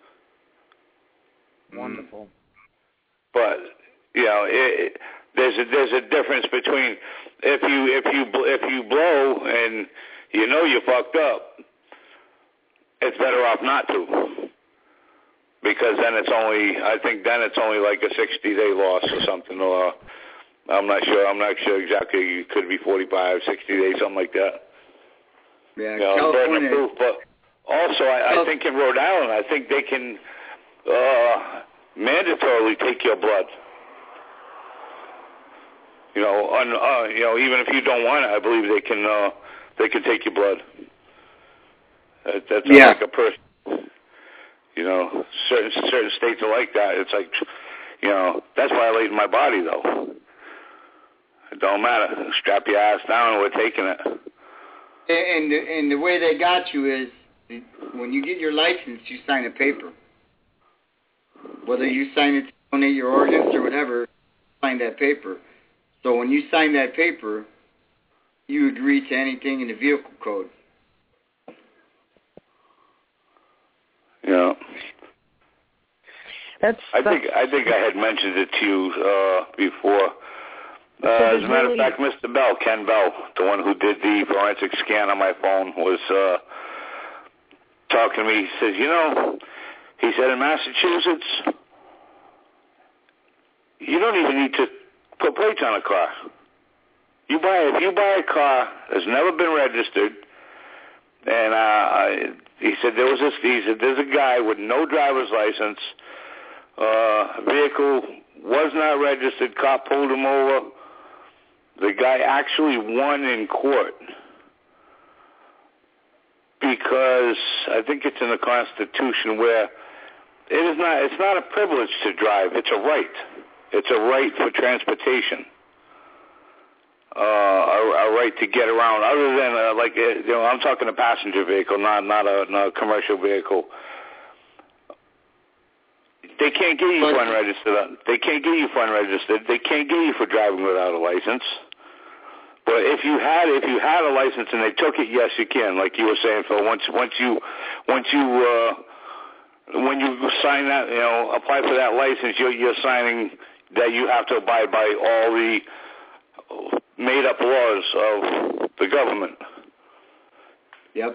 G: Wonderful.
J: But you know, it, there's a there's a difference between if you if you if you blow and you know you fucked up, it's better off not to, because then it's only I think then it's only like a sixty day loss or something, or I'm not sure I'm not sure exactly. It could be forty-five, sixty days, something like that.
F: Yeah,
J: you know,
F: California.
J: Proof, but also I, I think in Rhode Island I think they can uh, mandatorily take your blood. You know, on, uh, you know, even if you don't want it, I believe they can uh, they can take your blood. That, that's
F: yeah.
J: like a person. You know, certain certain states are like that. It's like, you know, that's violating my body, though. It don't matter. Strap your ass down, and we're taking it.
F: And the, and the way they got you is when you get your license, you sign a paper. Whether you sign it to donate your organs or whatever, sign that paper. So when you sign that paper, you agree to anything in the vehicle code.
J: Yeah.
G: That's,
J: I
G: that's,
J: think I think I had mentioned it to you uh, before. Uh, as a matter of fact, Mister Bell, Ken Bell, the one who did the forensic scan on my phone, was uh, talking to me. He says, you know, he said in Massachusetts, you don't even need to put plates on a car. You buy if you buy a car that's never been registered, and uh, I, he said there was this. He said there's a guy with no driver's license. Uh, vehicle was not registered. Cop pulled him over. The guy actually won in court because I think it's in the Constitution where it is not. It's not a privilege to drive. It's a right. It's a right for transportation. Uh, a, a right to get around, other than uh, like uh, you know, I'm talking a passenger vehicle, not not a, not a commercial vehicle. They can't get you for unregistered. They can't get you for unregistered. They can't get you for driving without a license. But if you had if you had a license and they took it, yes, you can. Like you were saying, Phil. Once once you once you uh, when you sign that, you know, apply for that license, you're, you're signing that you have to abide by all the made-up laws of the government.
F: Yep.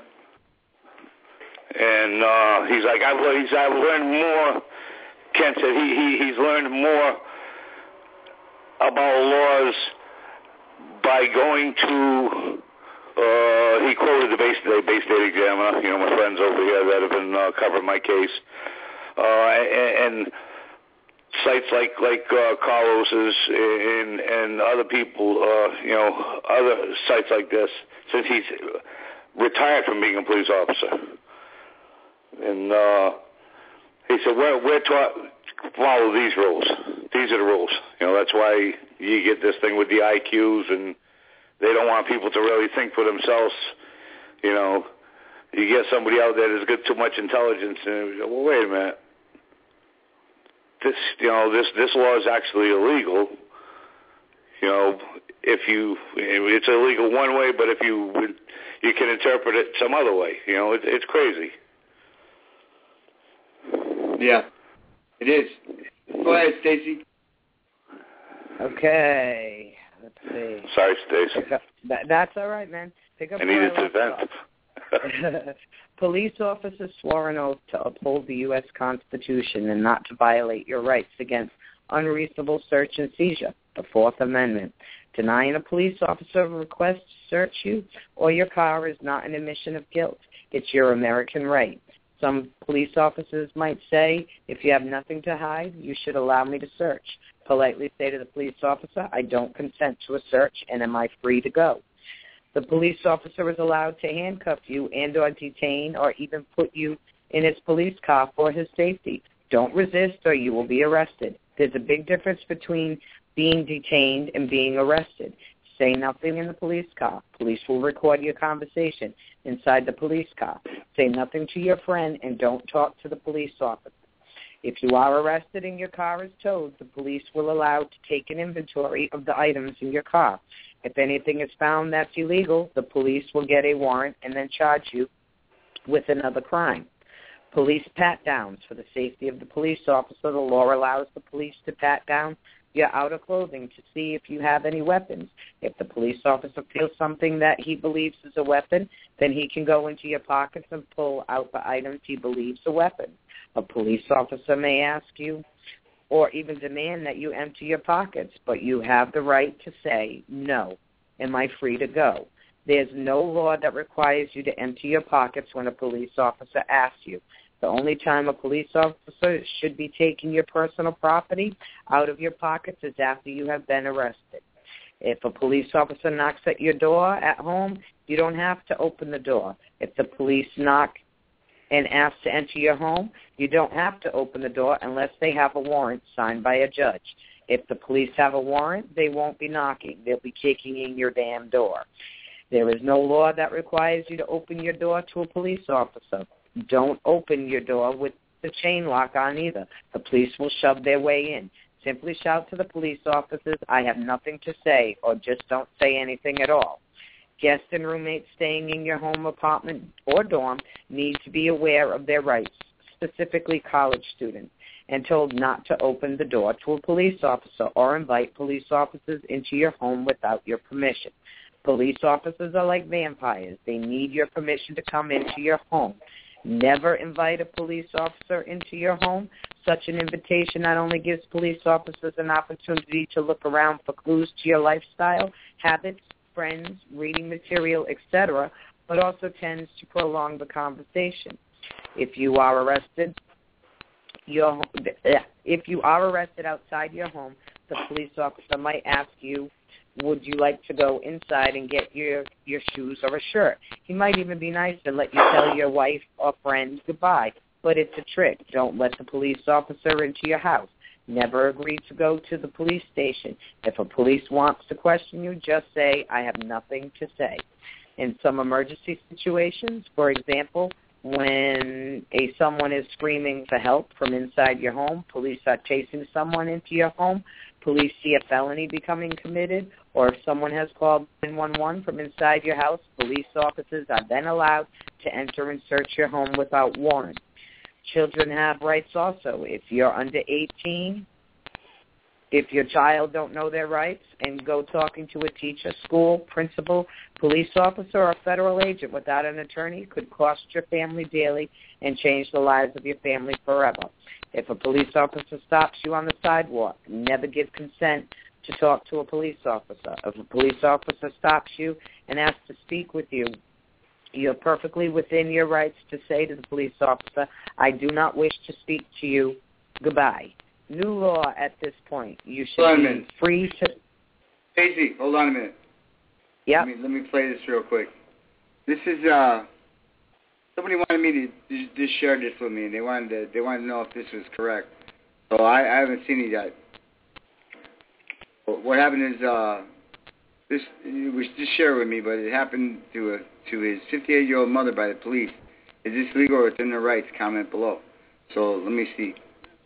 J: And uh, he's like, I've he's, I've learned more. Ken said he, he he's learned more about laws by going to. Uh, he quoted the Bay State, Bay State Examiner. You know, my friends over here that have been uh, covering my case, uh, and, and sites like like uh, Carlos's and and other people. Uh, you know, other sites like this. Since he's retired from being a police officer. And uh, he said, we're, we're taught follow these rules. These are the rules. You know, that's why you get this thing with the I Qs, and they don't want people to really think for themselves. You know, you get somebody out there that's got too much intelligence, and you go, well, wait a minute. This, you know, this this law is actually illegal. You know, if you, it's illegal one way, but if you you can interpret it some other way. You know, it, it's crazy.
F: Yeah, it is. Go ahead, Stacy.
G: Okay, let's see.
J: Sorry, Stacy.
G: That, that's all right, man. Pick up.
J: I needed to vent.
G: Police officers swore an oath to uphold the U S Constitution and not to violate your rights against unreasonable search and seizure, the Fourth Amendment. Denying a police officer a request to search you or your car is not an admission of guilt. It's your American right. Some police officers might say, if you have nothing to hide, you should allow me to search. Politely say to the police officer, I don't consent to a search, and am I free to go? The police officer is allowed to handcuff you and or detain or even put you in his police car for his safety. Don't resist or you will be arrested. There's a big difference between being detained and being arrested. Say nothing in the police car. Police will record your conversation inside the police car. Say nothing to your friend and don't talk to the police officer. If you are arrested and your car is towed, the police will allow to take an inventory of the items in your car. If anything is found that's illegal, the police will get a warrant and then charge you with another crime. Police pat-downs for the safety of the police officer. The law allows the police to pat down your outer clothing to see if you have any weapons. If the police officer feels something that he believes is a weapon, then he can go into your pockets and pull out the items he believes are weapons. A police officer may ask you or even demand that you empty your pockets, but you have the right to say, no, am I free to go? There's no law that requires you to empty your pockets when a police officer asks you. The only time a police officer should be taking your personal property out of your pockets is after you have been arrested. If a police officer knocks at your door at home, you don't have to open the door. If the police knock and ask to enter your home, you don't have to open the door unless they have a warrant signed by a judge. If the police have a warrant, they won't be knocking. They'll be kicking in your damn door. There is no law that requires you to open your door to a police officer. Don't open your door with the chain lock on either. The police will shove their way in. Simply shout to the police officers, I have nothing to say, or just don't say anything at all. Guests and roommates staying in your home, apartment, or dorm need to be aware of their rights, specifically college students, and told not to open the door to a police officer or invite police officers into your home without your permission. Police officers are like vampires. They need your permission to come into your home. Never invite a police officer into your home. Such an invitation not only gives police officers an opportunity to look around for clues to your lifestyle, habits, friends, reading material, et cetera, but also tends to prolong the conversation. If you are arrested, your if you are arrested outside your home, the police officer might ask you, would you like to go inside and get your, your shoes or a shirt? He might even be nice and let you tell your wife or friend goodbye, but it's a trick. Don't let the police officer into your house. Never agree to go to the police station. If a police wants to question you, just say, I have nothing to say. In some emergency situations, for example, When a someone is screaming for help from inside your home, police are chasing someone into your home, police see a felony becoming committed, or if someone has called nine one one from inside your house, police officers are then allowed to enter and search your home without warrant. Children have rights also. If you're under eighteen, if your child don't know their rights and go talking to a teacher, school, principal, police officer, or federal agent without an attorney could cost your family dearly and change the lives of your family forever. If a police officer stops you on the sidewalk, never give consent to talk to a police officer. If a police officer stops you and asks to speak with you, you're perfectly within your rights to say to the police officer, I do not wish to speak to you. Goodbye. New law at this point. You should be free to...
F: Casey, hold on a minute.
G: Yeah.
F: Let me, let me play this real quick. This is, uh... somebody wanted me to just share this with me, and they wanted to, they wanted to know if this was correct. So I, I haven't seen it yet. But what happened is, uh... This it was just shared with me, but it happened to a, to his fifty-eight-year-old mother by the police. Is this legal or within their rights? Comment below. So let me see.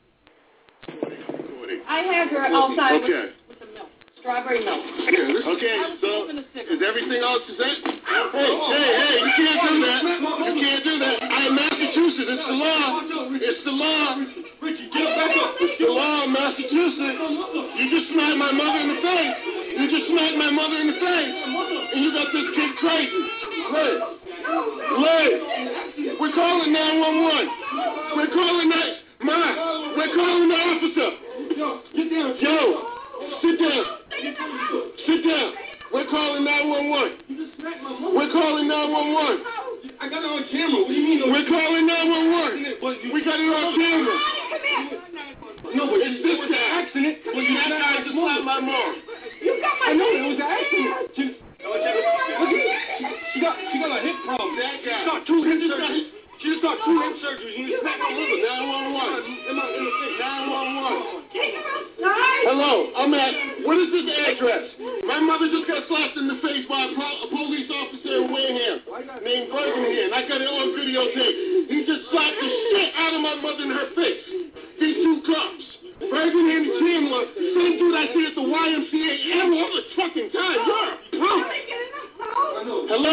K: I have her outside
L: okay.
K: with, with the milk, strawberry milk.
L: Okay, so is everything all set? Hey, hey, hey, you can't do that. You can't do that. I am Massachusetts. It's the law. It's the law. It's the law of Massachusetts. You just smacked my mother in the face. You just smacked my mother in the face. And you got this kid crazy. Liz. Liz. We're calling nine one one. We're calling that. Ma, we're calling the officer. Yo, get down. Yo, sit down. Sit down. We're calling nine one one. We're calling nine one one. I got it on camera. What do you mean? We're calling nine one one. We got it on camera. No, but it's this guy. Accident. Well, you that guy just slapped my mom.
K: You got my I know it was an accident.
L: She, she got she got a hip problem. That guy. She got two hip surgeries. She just got two hip surgeries. You just smacked my mother. nine one one. nine one one. Hello, I'm at, what is this address? My mother just got slapped in the face by a, po- a police officer in Wareham named Bergenham. I got it on videotape. He just slapped the shit out of my mother in her face. These two cops, Bergenham and Chandler, same dude I see at the Y M C A every other fucking time. You're a punk. Hello?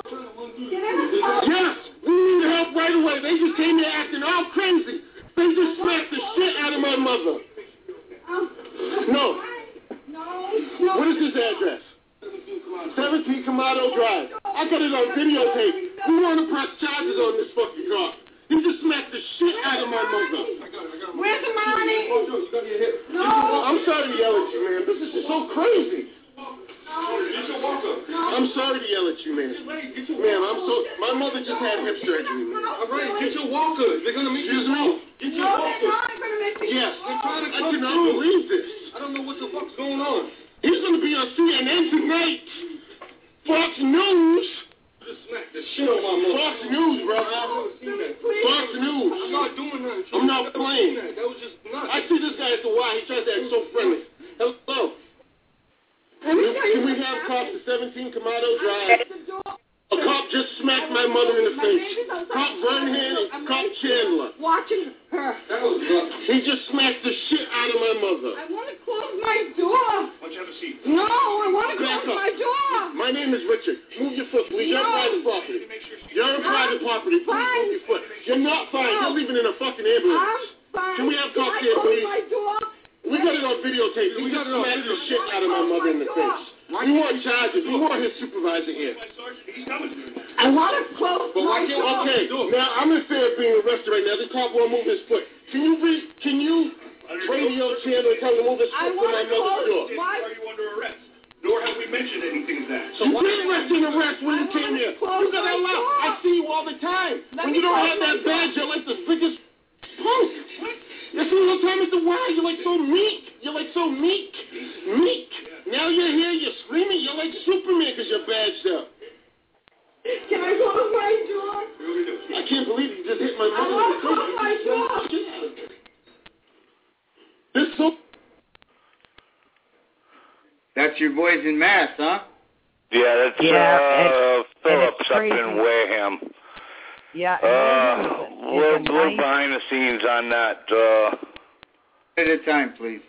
L: Yes, we need help right away. They just came here acting all crazy. They just smacked the shit out of my mother. No. What is this address? seventeen Kamado Drive. I got it on videotape. We want to press charges on this fucking car. He just smacked the shit out of my mother.
K: Where's the money?
L: No. I'm sorry to yell at you, man. This is just so crazy. I'm sorry to yell at you, man. Man, I'm so... My mother just had hip surgery, man.
K: All right, get your walker. They're going to make you
L: me.
K: Get your no, walker. They're not going to make me.
L: Yes.
K: They're trying to
L: I cannot through. believe this.
K: I don't know what the fuck's going on.
L: He's going to be on C N N tonight. Fox News.
K: Just smack the shit on my mother.
L: Fox News, brother. Fox News.
K: I'm not doing that.
L: I'm not playing.
K: That. that was just nuts.
L: I see this guy at the Y. He tries to act so friendly. Hello. Can we have cops to seventeen Kamado Drive? A cop just smacked my mother in the face. Cop Burnham and Cop Chandler.
K: Watching her. That was nuts.
L: He just smacked the shit out of my mother.
K: I want to close my door.
L: Why don't you have a seat?
K: No, I want to close my door.
L: My name is Richard. Move your foot, please. You're on private property. You're on private property. Please move your foot. You're not fine. You're leaving in a fucking ambulance.
K: I'm fine.
L: Can we have cops here, please?
K: My door?
L: We got it on videotape. We just smacked the shit out of my mother in the face. We want charges. We want his supervisor here.
K: I want to close
L: but
K: my
L: door. Okay, now I'm in fear of being arrested right now. This cop won't move his foot. Can you read, can you radio channel and tell him to move his foot to my mother's door?
K: Why
L: are you under arrest? Nor have we mentioned anything of that. So you did mention arrest when you came here. You got that loud. I see you all the time. When you don't have that badge, you're like the biggest punk. You see all the time at the Y, you're like so meek. You're like so meek. Meek. Now you're here, you're screaming. You're like Superman because you're badged up.
K: Can I close my door?
L: I can't believe you just hit my mother.
K: I want to close my door.
L: This so...
F: That's your boys in Mass, huh?
J: Yeah, that's
G: yeah,
J: uh,
G: and,
J: Phillips
G: and
J: up in Wareham.
G: Yeah.
J: Uh, a little, little nice... behind the scenes on that. Uh...
F: At a time, please.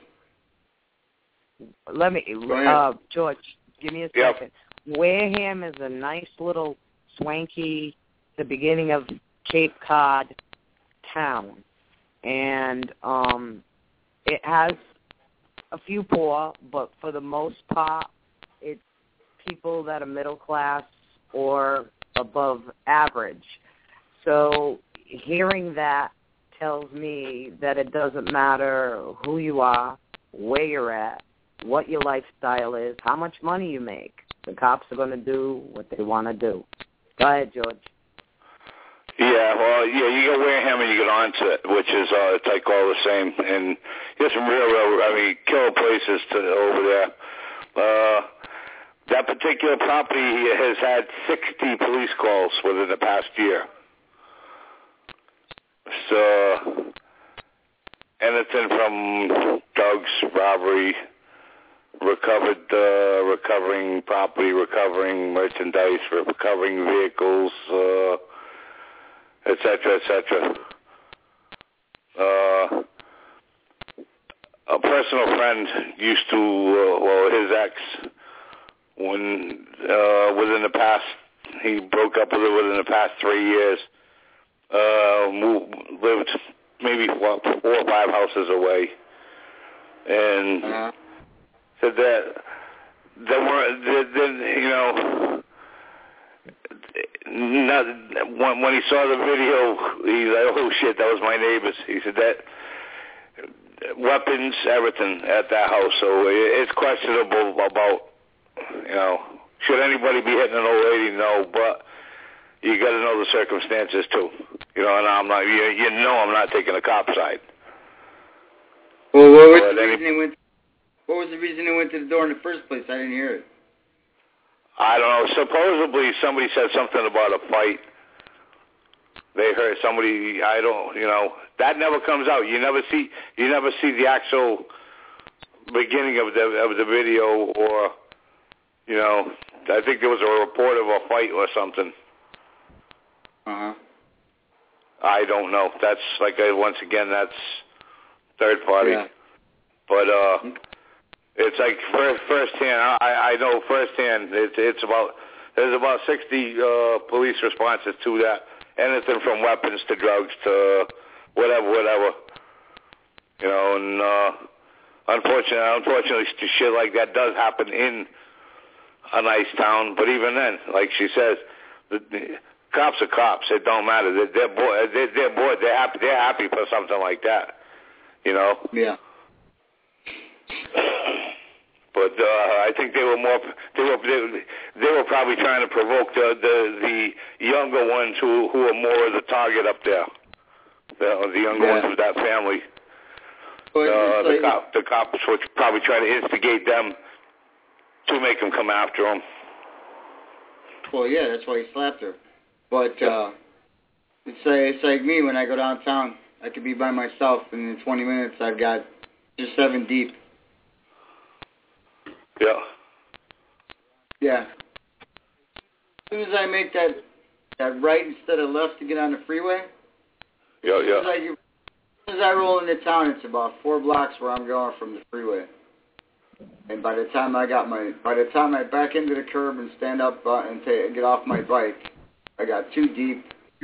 G: Let me, uh, George, give me a second.
J: Yep.
G: Wareham is a nice little swanky, the beginning of Cape Cod town. And um, it has a few poor, but for the most part, it's people that are middle class or above average. So hearing that tells me that it doesn't matter who you are, where you're at, what your lifestyle is, how much money you make. The cops are going to do what they want to do. Go ahead, George.
J: Yeah, well, yeah, you go Wareham and you get Onset, which is, uh, it's like all the same. And there's some real, real, I mean, killer places to, over there. Uh, that particular property has had sixty police calls within the past year. So, anything from drugs, robbery, recovered, uh, recovering property, recovering merchandise, recovering vehicles, uh, et cetera, et cetera. Uh, a personal friend used to, uh, well, his ex, when uh, within the past, he broke up with her within the past three years, uh, moved, lived maybe four, four or five houses away, and uh-huh. said that there were, then you know. Not, when, when he saw the video, he's like, oh, shit, that was my neighbors. He said that weapons, everything at that house. So it's questionable about, you know, should anybody be hitting an old lady? No, but you got to know the circumstances, too. You know, and I'm not, you, you know I'm not taking a cop side.
F: Well, what was, the reason he went, what was the reason he went to the door in the first place? I didn't hear it.
J: I don't know. Supposedly somebody said something about a fight. They heard somebody, I don't, you know, that never comes out. You never see, you never see the actual beginning of the of the video, or, you know, I think there was a report of a fight or something.
F: Uh-huh.
J: I don't know. That's, like, once again, that's third party.
F: Yeah.
J: But, uh... it's like first firsthand. I, I know firsthand. It's it's about there's about sixty uh, police responses to that. Anything from weapons to drugs to whatever, whatever. You know, and uh, unfortunately, unfortunately, shit like that does happen in a nice town. But even then, like she says, the, the cops are cops. It don't matter. They're, they're bored. They're, they're bored. They're happy. They're happy for something like that. You know.
F: Yeah.
J: But uh, I think they were more they were they, they were probably trying to provoke the the, the younger ones who who are more of the target up there. The, the younger yeah. ones of that family.
F: Well,
J: uh, the
F: like,
J: cop the cops were probably trying to instigate them to make them come after him.
F: Well, yeah, that's why he slapped her. But uh, it's like it's like me when I go downtown. I could be by myself, and in twenty minutes I've got just seven deep.
J: Yeah.
F: Yeah. As soon as I make that that right instead of left to get on the freeway,
J: yeah,
F: as
J: yeah.
F: As, I, as soon as I roll into town, it's about four blocks where I'm going from the freeway. And by the time I got my, by the time I back into the curb and stand up uh, and t- get off my bike, I got two deep,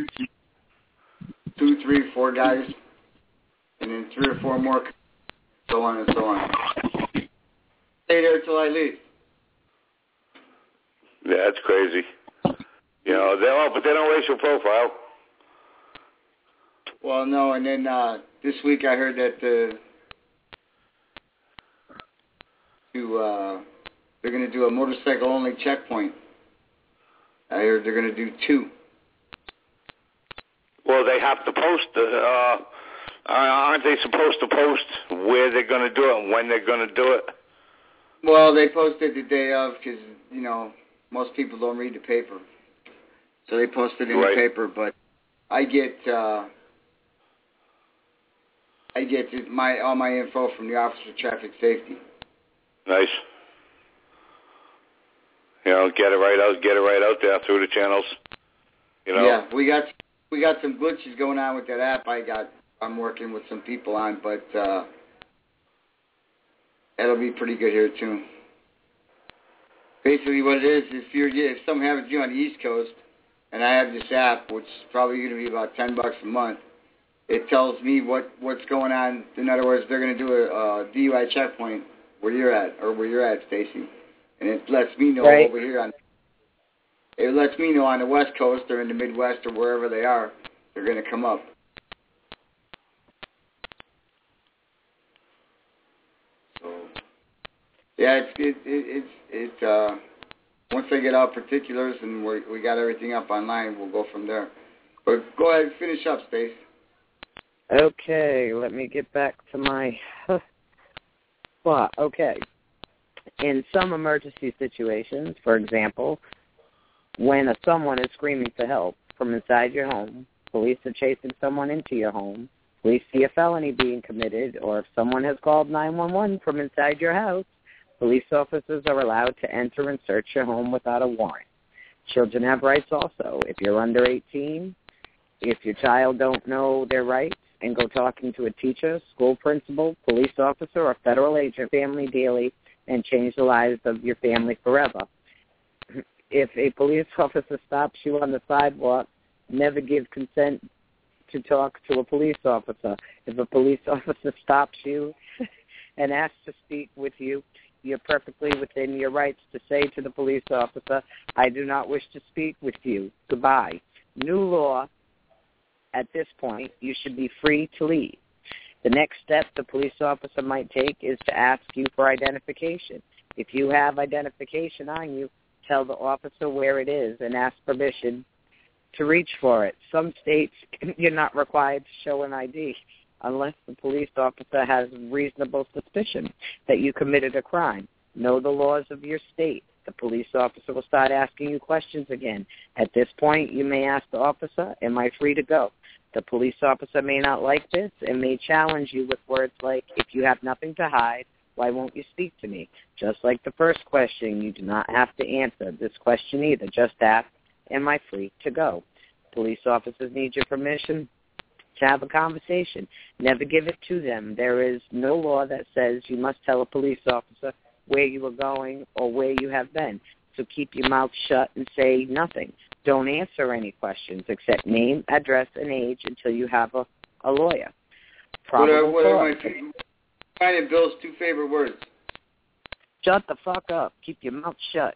F: two, three, four guys, and then three or four more, so on and so on. Stay there till I leave.
J: Yeah, that's crazy. You know, they don't, but they don't racial profile.
F: Well, no, and then uh, this week I heard that the to uh, they're going to do a motorcycle-only checkpoint. I heard they're going to do two.
J: Well, they have to post. Uh, aren't they supposed to post where they're going to do it and when they're going to do it?
F: Well, they posted the day of because, you know, most people don't read the paper. So they posted in
J: right.
F: the paper, but I get uh, I get my all my info from the Office of Traffic Safety.
J: Nice. You know, get it right out, get it right out there through the channels. You know.
F: Yeah, we got we got some glitches going on with that app. I got. I'm working with some people on, but uh, that'll be pretty good here too. Basically, what it is, if you're if something happens to you on the East Coast, and I have this app, which is probably going to be about ten bucks a month, it tells me what, what's going on. In other words, they're going to do a, a D U I checkpoint where you're at, or where you're at, Stacy, and it lets me know
G: right.
F: over here on. It lets me know on the West Coast or in the Midwest or wherever they are, they're going to come up. So, yeah, it's it, it, it's it. Uh, once I get all particulars and we we got everything up online, we'll go from there. But go ahead and finish up, Stace.
G: Okay, let me get back to my spot. Okay. In some emergency situations, for example, when a, someone is screaming for help from inside your home, police are chasing someone into your home, police see a felony being committed, or if someone has called nine one one from inside your house, police officers are allowed to enter and search your home without a warrant. Children have rights also. If you're under eighteen, if your child don't know their rights, and go talking to a teacher, school principal, police officer, or federal agent, Family Daily, and change the lives of your family forever. If a police officer stops you on the sidewalk, never give consent to talk to a police officer. If a police officer stops you and asks to speak with you, you're perfectly within your rights to say to the police officer, I do not wish to speak with you. Goodbye. New law. At this point, you should be free to leave. The next step the police officer might take is to ask you for identification. If you have identification on you, tell the officer where it is and ask permission to reach for it. Some states, you're not required to show an I D unless the police officer has reasonable suspicion that you committed a crime. Know the laws of your state. The police officer will start asking you questions again. At this point, you may ask the officer, am I free to go? The police officer may not like this and may challenge you with words like, if you have nothing to hide, why won't you speak to me? Just like the first question, you do not have to answer this question either. Just ask, am I free to go? Police officers need your permission to have a conversation. Never give it to them. There is no law that says you must tell a police officer where you are going or where you have been. So keep your mouth shut and say nothing. Don't answer any questions except name, address, and age until you have a, a lawyer.
F: What are, what are my mine and Bill's two favorite words?
G: Shut the fuck up. Keep your mouth shut.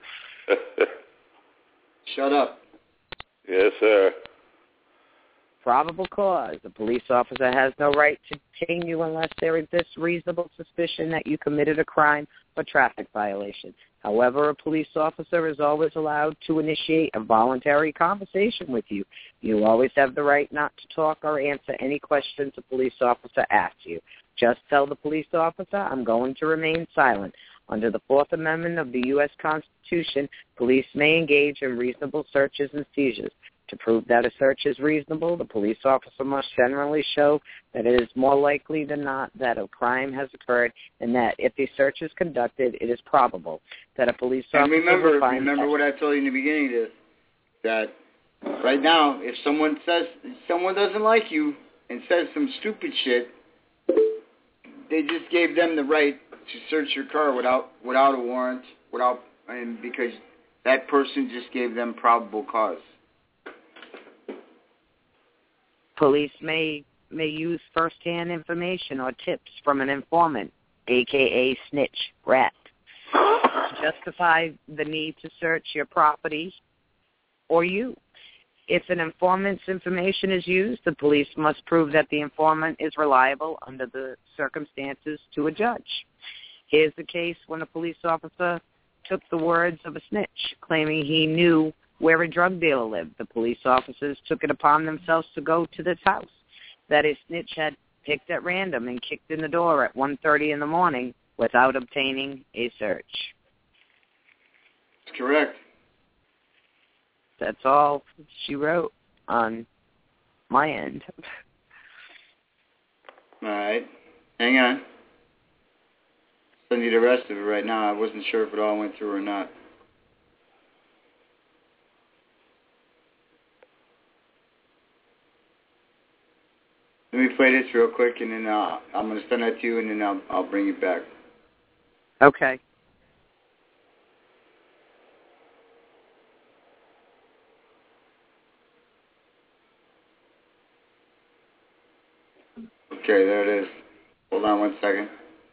F: Shut up.
J: Yes, sir.
G: Probable cause. The police officer has no right to detain you unless there exists reasonable suspicion that you committed a crime or traffic violation. However, a police officer is always allowed to initiate a voluntary conversation with you. You always have the right not to talk or answer any questions a police officer asks you. Just tell the police officer, I'm going to remain silent. Under the Fourth Amendment of the U S Constitution, police may engage in reasonable searches and seizures. To prove that a search is reasonable, the police officer must generally show that it is more likely than not that a crime has occurred, and that if a search is conducted, it is probable that a police officer
F: and remember,
G: will find...
F: remember what I told you in the beginning, is that right now, if someone says someone doesn't like you and says some stupid shit, they just gave them the right to search your car without without a warrant, without and because that person just gave them probable cause.
G: Police may may use first-hand information or tips from an informant, a k a snitch, rat, to justify the need to search your property or you. If an informant's information is used, the police must prove that the informant is reliable under the circumstances to a judge. Here's the case when a police officer took the words of a snitch, claiming he knew where a drug dealer lived. The police officers took it upon themselves to go to this house that a snitch had picked at random and kicked in the door at one thirty in the morning without obtaining a search.
F: That's correct.
G: That's all she wrote on my end.
F: All right. Hang on. Send you the rest of it right now. I wasn't sure if it all went through or not. play this real quick, and then uh, I'm going to send that to you, and then I'll, I'll bring it back.
G: Okay.
F: Okay, there it is. Hold on one second.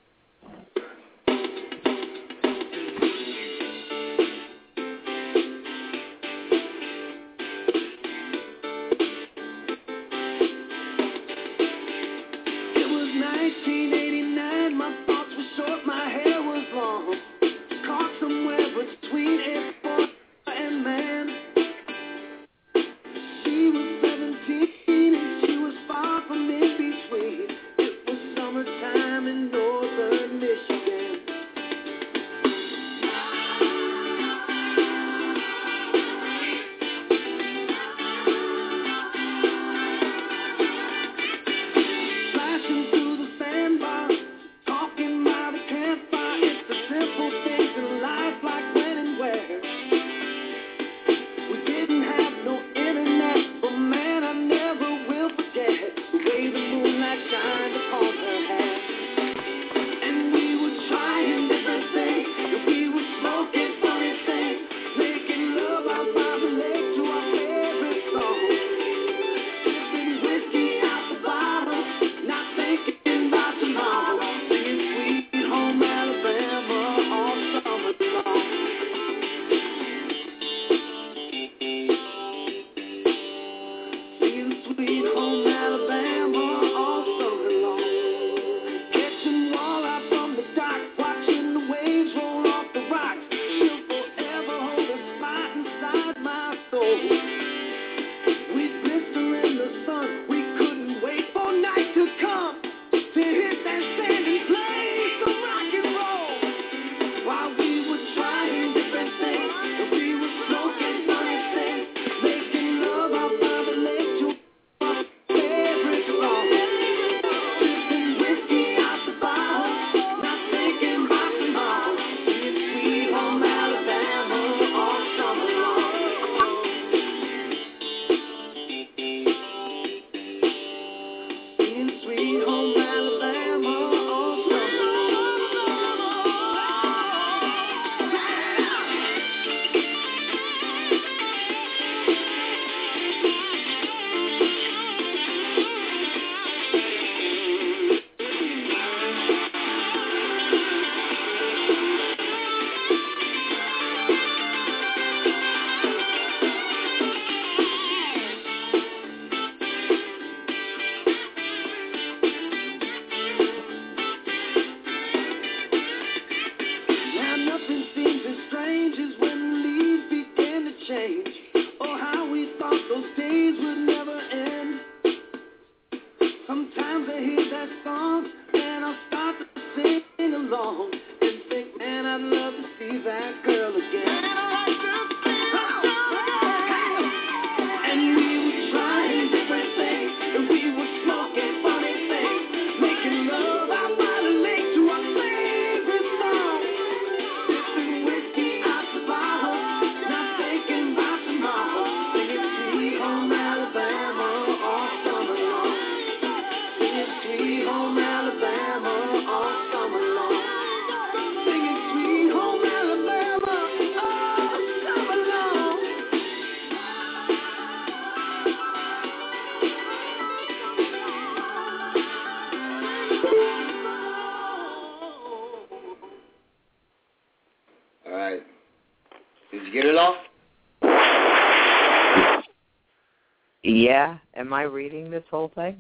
G: Yeah, am I reading this whole thing?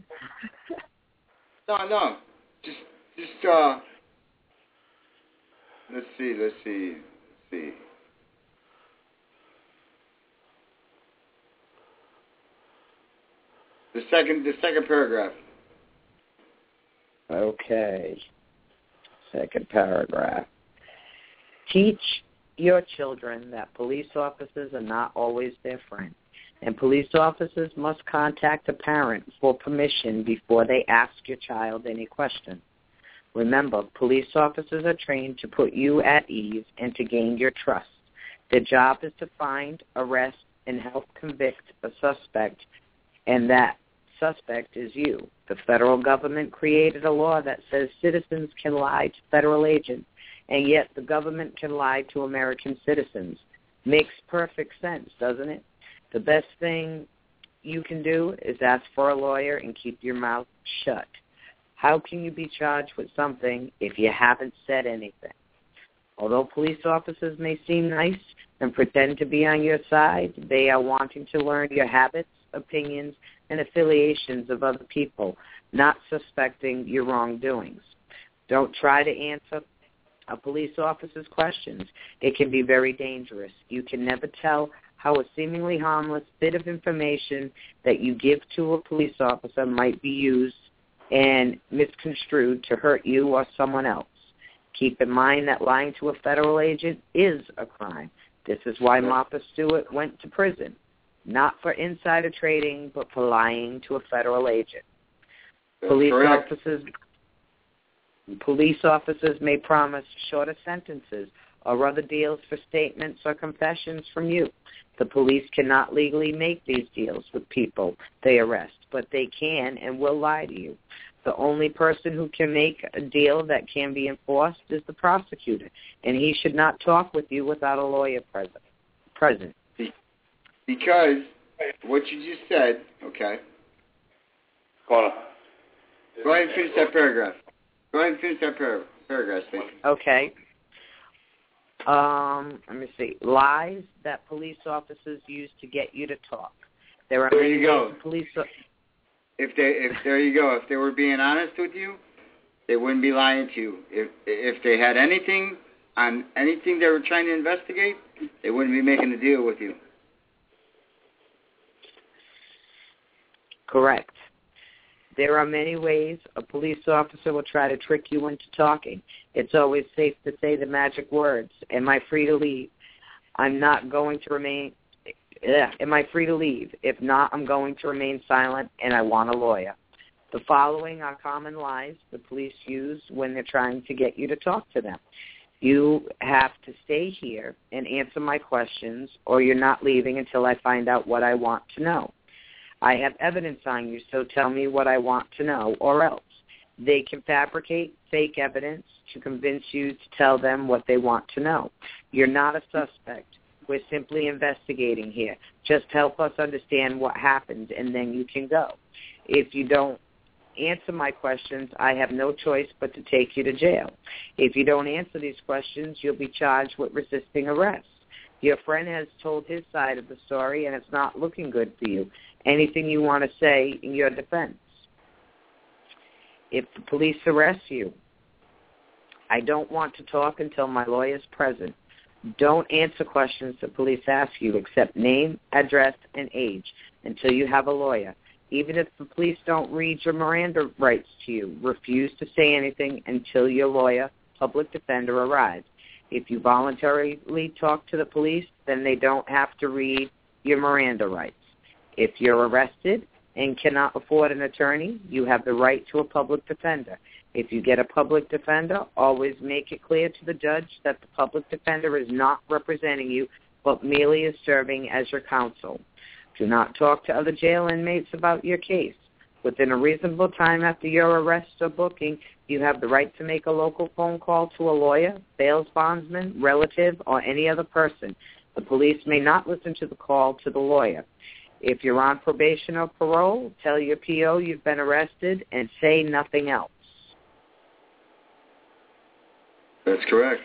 F: no, no. Just, just, uh, let's see, let's see, let's see. The second, the second paragraph.
G: Okay. Second paragraph. Teach your children that police officers are not always their friend, and police officers must contact a parent for permission before they ask your child any question. Remember, police officers are trained to put you at ease and to gain your trust. Their job is to find, arrest, and help convict a suspect, and that suspect is you. The federal government created a law that says citizens can lie to federal agents, and yet the government can lie to American citizens. Makes perfect sense, doesn't it? The best thing you can do is ask for a lawyer and keep your mouth shut. How can you be charged with something if you haven't said anything? Although police officers may seem nice and pretend to be on your side, they are wanting to learn your habits, opinions, and affiliations of other people, not suspecting your wrongdoings. Don't try to answer a police officer's questions. It can be very dangerous. You can never tell how a seemingly harmless bit of information that you give to a police officer might be used and misconstrued to hurt you or someone else. Keep in mind that lying to a federal agent is a crime. This is why Martha Stewart went to prison, not for insider trading, but for lying to a federal agent.
F: That's
G: police
F: correct.
G: officers police officers may promise shorter sentences or other deals for statements or confessions from you. The police cannot legally make these deals with people they arrest, but they can and will lie to you. The only person who can make a deal that can be enforced is the prosecutor, and he should not talk with you without a lawyer present. present.
F: Because what you just said, okay.
J: Hold on.
F: Go ahead and finish that paragraph. Go ahead and finish that par- paragraph, Stacey.
G: Okay. Um, let me see. Lies that police officers use to get you to talk. There are
F: There
G: many
F: you go.
G: ways police. O-
F: If they, if there you go. If they were being honest with you, they wouldn't be lying to you. If if they had anything on anything they were trying to investigate, they wouldn't be making a deal with you.
G: Correct. There are many ways a police officer will try to trick you into talking. It's always safe to say the magic words. Am I free to leave? I'm not going to remain. Ugh, am I free to leave? If not, I'm going to remain silent, and I want a lawyer. The following are common lies the police use when they're trying to get you to talk to them. You have to stay here and answer my questions, or you're not leaving until I find out what I want to know. I have evidence on you, so tell me what I want to know, or else. They can fabricate fake evidence to convince you to tell them what they want to know. You're not a suspect. We're simply investigating here. Just help us understand what happened, and then you can go. If you don't answer my questions, I have no choice but to take you to jail. If you don't answer these questions, you'll be charged with resisting arrest. Your friend has told his side of the story, and it's not looking good for you. Anything you want to say in your defense? If the police arrest you, I don't want to talk until my lawyer's present. Don't answer questions the police ask you except name, address, and age until you have a lawyer. Even if the police don't read your Miranda rights to you, refuse to say anything until your lawyer, public defender, arrives. If you voluntarily talk to the police, then they don't have to read your Miranda rights. If you're arrested and cannot afford an attorney, you have the right to a public defender. If you get a public defender, always make it clear to the judge that the public defender is not representing you, but merely is serving as your counsel. Do not talk to other jail inmates about your case. Within a reasonable time after your arrest or booking, you have the right to make a local phone call to a lawyer, bail bondsman, relative, or any other person. The police may not listen to the call to the lawyer. If you're on probation or parole, tell your P O you've been arrested and say nothing else.
F: That's correct.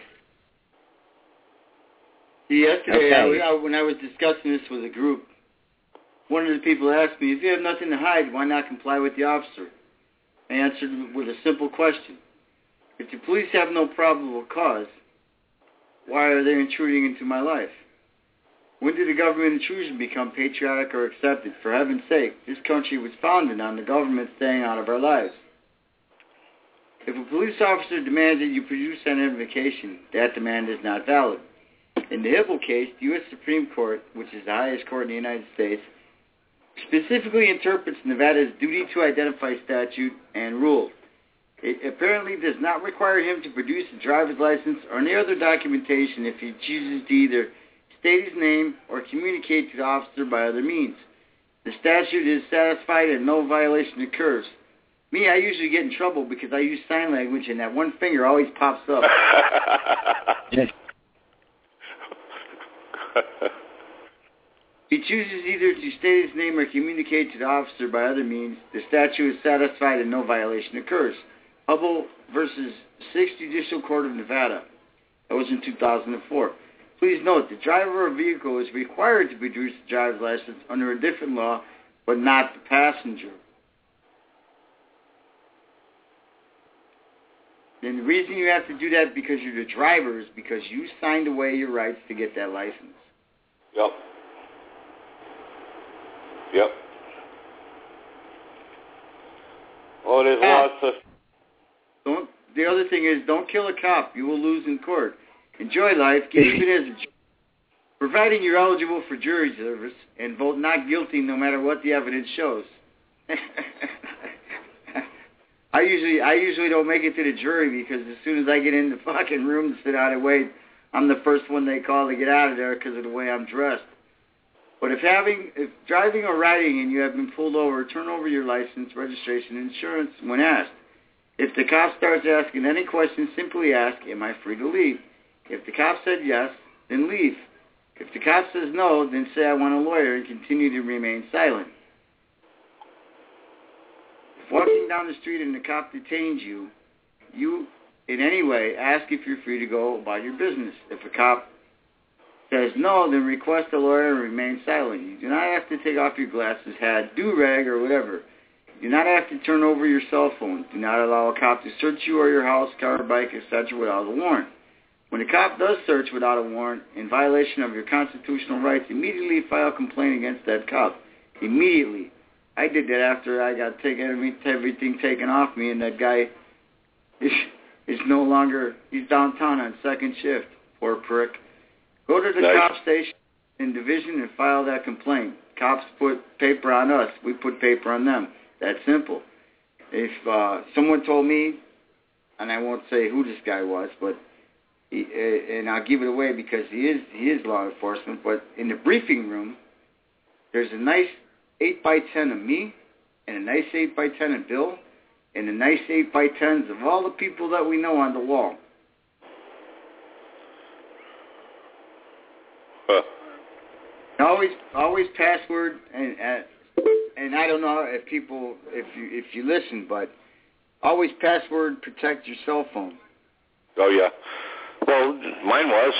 F: Yesterday,
G: Okay.
F: I, I, when I was discussing this with a group, one of the people asked me, if you have nothing to hide, why not comply with the officer? I answered with a simple question. If the police have no probable cause, why are they intruding into my life? When did the government intrusion become patriotic or accepted? For heaven's sake, this country was founded on the government staying out of our lives. If a police officer demands that you produce identification, that demand is not valid. In the Hibble case, the U S Supreme Court, which is the highest court in the United States, specifically interprets Nevada's duty to identify statute and ruled. It apparently does not require him to produce a driver's license or any other documentation if he chooses to either state his name or communicate to the officer by other means. The statute is satisfied and no violation occurs. Me, I usually get in trouble because I use sign language and that one finger always pops up. If he chooses either to state his name or communicate to the officer by other means, the statute is satisfied and no violation occurs. Hubble versus sixth Judicial Court of Nevada. That was in two thousand four. Please note, the driver of a vehicle is required to produce a driver's license under a different law, but not the passenger. And the reason you have to do that because you're the driver is because you signed away your rights to get that license.
J: Yep. Yep. Oh, there's
F: ah,
J: lots of...
F: Don't, the other thing is, don't kill a cop. You will lose in court. Enjoy life. Keep it as a jury. Providing you're eligible for jury service and vote not guilty no matter what the evidence shows. I usually I usually don't make it to the jury because as soon as I get in the fucking room to sit out and wait, I'm the first one they call to get out of there because of the way I'm dressed. But if having, if driving or riding and you have been pulled over, turn over your license, registration, and insurance when asked. If the cop starts asking any questions, simply ask, am I free to leave? If the cop said yes, then leave. If the cop says no, then say I want a lawyer and continue to remain silent. If walking down the street and the cop detains you, you in any way ask if you're free to go about your business. If a cop says no, then request a lawyer and remain silent. You do not have to take off your glasses, hat, do-rag, or whatever. You do not have to turn over your cell phone. Do not allow a cop to search you or your house, car, bike, et cetera without a warrant. When a cop does search without a warrant in violation of your constitutional rights, immediately file a complaint against that cop. Immediately. I did that after I got taken, everything taken off me, and that guy is, is no longer, he's downtown on second shift. Poor prick. Go to the nice. cop station in division and file that complaint. Cops put paper on us. We put paper on them. That's simple. If uh, someone told me, and I won't say who this guy was, but he, uh, and I'll give it away because he is he is law enforcement, but in the briefing room, there's a nice eight by ten of me, and a nice eight by ten of Bill, and a nice eight by tens of all the people that we know on the wall.
J: Huh.
F: Always, always password, and uh, and I don't know if people, if you if you listen, but always password protect your cell phone.
J: Oh yeah, well mine was,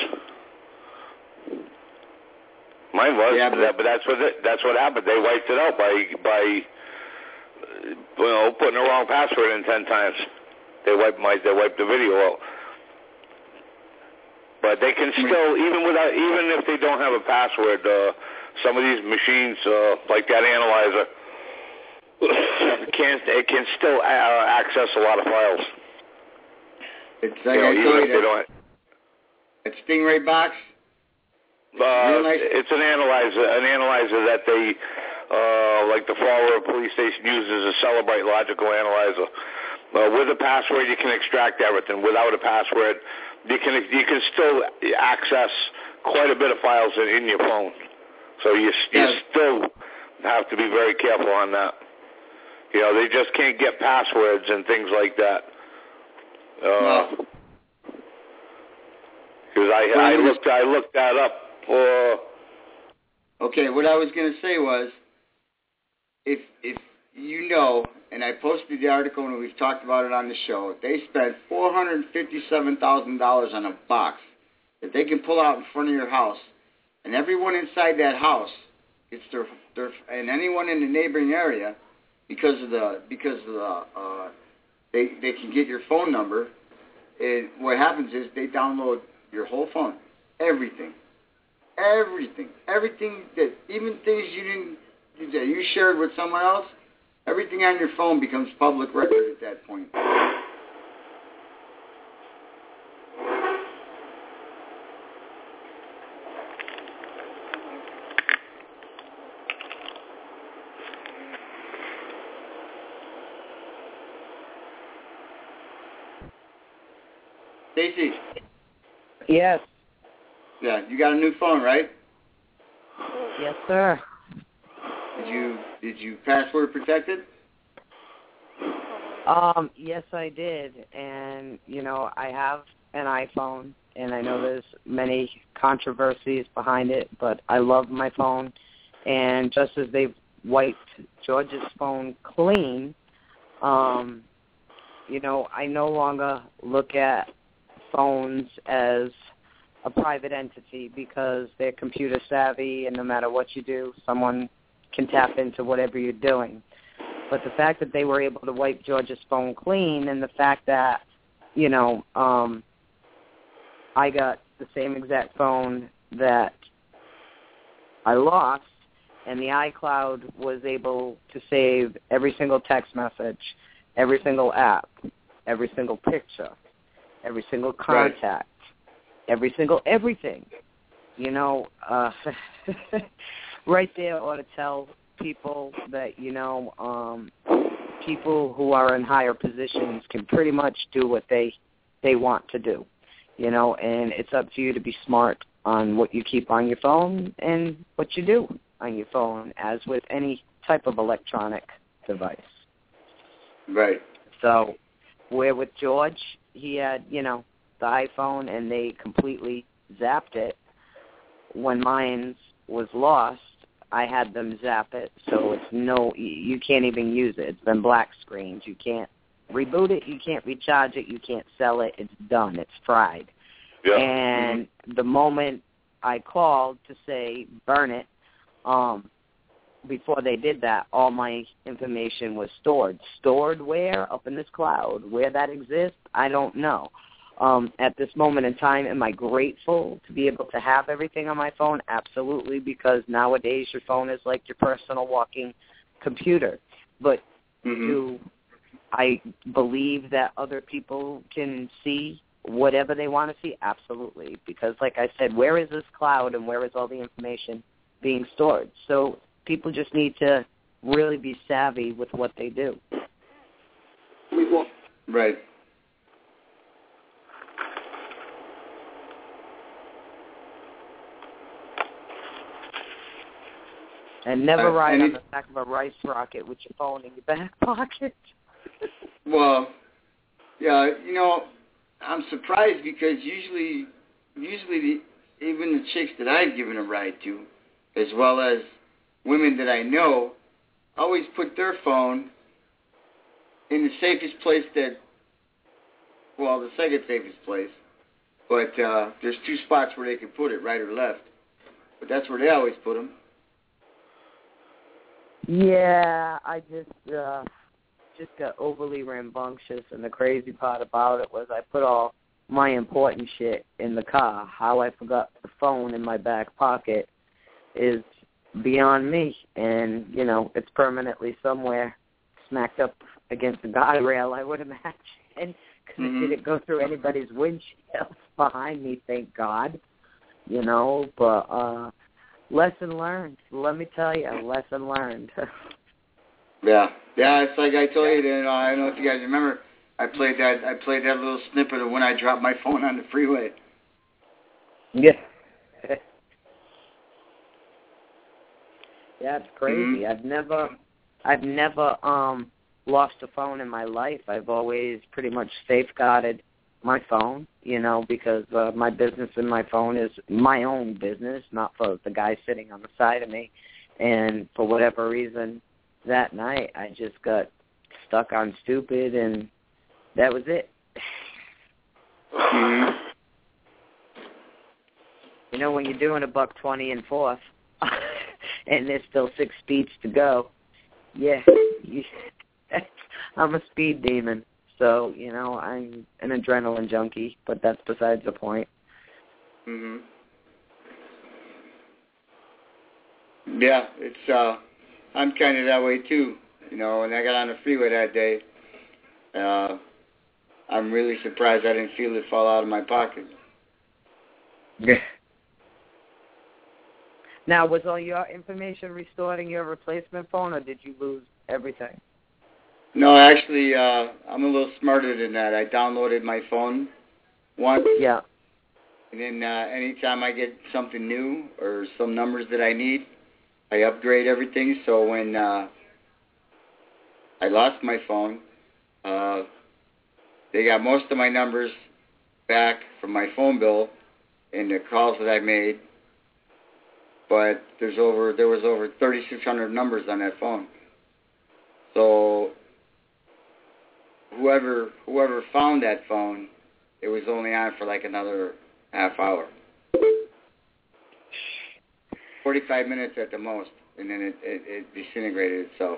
J: mine was,
F: yeah, but,
J: but that's what it, that's what happened. They wiped it out by by you know putting the wrong password in ten times. They wiped my they wiped the video out. But they can still, even without, even if they don't have a password, uh, some of these machines, uh, like that analyzer, can it can still uh, access a lot of files.
F: It's like
J: you know,
F: I
J: even
F: told
J: if
F: you
J: they don't.
F: That Stingray box.
J: Uh, nice. It's an analyzer, an analyzer that they, uh, like the Fall River Police Station uses a Celebrite logical analyzer. Uh, with a password, you can extract everything. Without a password, you can you can still access quite a bit of files in, in your phone. So you, you
F: yeah.
J: still have to be very careful on that. You know, they just can't get passwords and things like that. Because uh, I, I looked I looked that up. For...
F: Okay, what I was going to say was, if if you know, and I posted the article and we've talked about it on the show, they spent four hundred fifty-seven thousand dollars on a box that they can pull out in front of your house, and everyone inside that house, it's their, their and anyone in the neighboring area, because of the because of the uh, they they can get your phone number. And what happens is they download your whole phone, everything, everything, everything that even things you didn't that you shared with someone else. Everything on your phone becomes public record at that point. Stacy.
G: Yes.
F: Yeah, you got a new phone, right?
G: Yes, sir.
F: Did you did you password protect it?
G: Um, yes, I did, and you know, I have an iPhone, and I know there's many controversies behind it, but I love my phone, and just as they've wiped George's phone clean, um, you know, I no longer look at phones as a private entity because they're computer savvy, and no matter what you do, someone can tap into whatever you're doing. But the fact that they were able to wipe George's phone clean, and the fact that, you know, um, I got the same exact phone that I lost, and the iCloud was able to save every single text message, every single app, every single picture, every single contact, right. every single everything. You know, uh, right there ought to tell people that, you know, um, people who are in higher positions can pretty much do what they they want to do, you know, and it's up to you to be smart on what you keep on your phone and what you do on your phone, as with any type of electronic device.
F: Right.
G: So, where with George, he had, you know, the iPhone, and they completely zapped it. When mine was lost, I had them zap it, so it's no, you can't even use it. It's been black screened. You can't reboot it. You can't recharge it. You can't sell it. It's done. It's fried.
J: Yeah.
G: And mm-hmm. the moment I called to say burn it, um, before they did that, all my information was stored. Stored where? Up in this cloud. Where that exists, I don't know. Um, at this moment in time, am I grateful to be able to have everything on my phone? Absolutely, because nowadays your phone is like your personal walking computer. But mm-hmm. do I believe that other people can see whatever they want to see? Absolutely, because like I said, where is this cloud and where is all the information being stored? So people just need to really be savvy with what they do.
F: Right.
G: And never
F: uh,
G: ride
F: and
G: on
F: it,
G: the back of a rice rocket with your phone in your back pocket.
F: Well, yeah, you know, I'm surprised because usually, usually the, even the chicks that I've given a ride to, as well as women that I know, always put their phone in the safest place that, well, the second safest place. But uh, there's two spots where they can put it, right or left. But that's where they always put them.
G: Yeah, I just uh, just got overly rambunctious, and the crazy part about it was I put all my important shit in the car. How I forgot the phone in my back pocket is beyond me, and, you know, it's permanently somewhere smacked up against the guardrail, I would imagine, because mm-hmm. it didn't go through anybody's windshield behind me, thank God, you know, but... uh lesson learned. Let me tell you, lesson learned.
F: yeah, yeah. It's like I told you. That, uh, I don't know if you guys remember. I played that. I played that little snippet of when I dropped my phone on the freeway.
G: Yeah. Yeah, it's crazy.
F: Mm-hmm.
G: I've never, I've never um lost a phone in my life. I've always pretty much safeguarded my phone, you know, because uh, my business and my phone is my own business, not for the guy sitting on the side of me. And for whatever reason, that night I just got stuck on stupid, and that was it.
F: Mm-hmm.
G: You know, when you're doing a buck twenty and fourth, and there's still six speeds to go, yeah, you, I'm a speed demon. So, you know, I'm an adrenaline junkie, but that's besides the point.
F: Mhm. Yeah, it's uh, I'm kind of that way too. You know, when I got on the freeway that day, uh, I'm really surprised I didn't feel it fall out of my pocket.
G: Yeah. Now, was all your information restored in your replacement phone, or did you lose everything?
F: No, actually, uh, I'm a little smarter than that. I downloaded my phone once.
G: Yeah.
F: And then uh, anytime I get something new or some numbers that I need, I upgrade everything, so when uh, I lost my phone, uh, they got most of my numbers back from my phone bill and the calls that I made. But there's over there was over thirty-six hundred numbers on that phone. So whoever whoever found that phone, it was only on for like another half hour. forty-five minutes at the most, and then it, it, it disintegrated itself.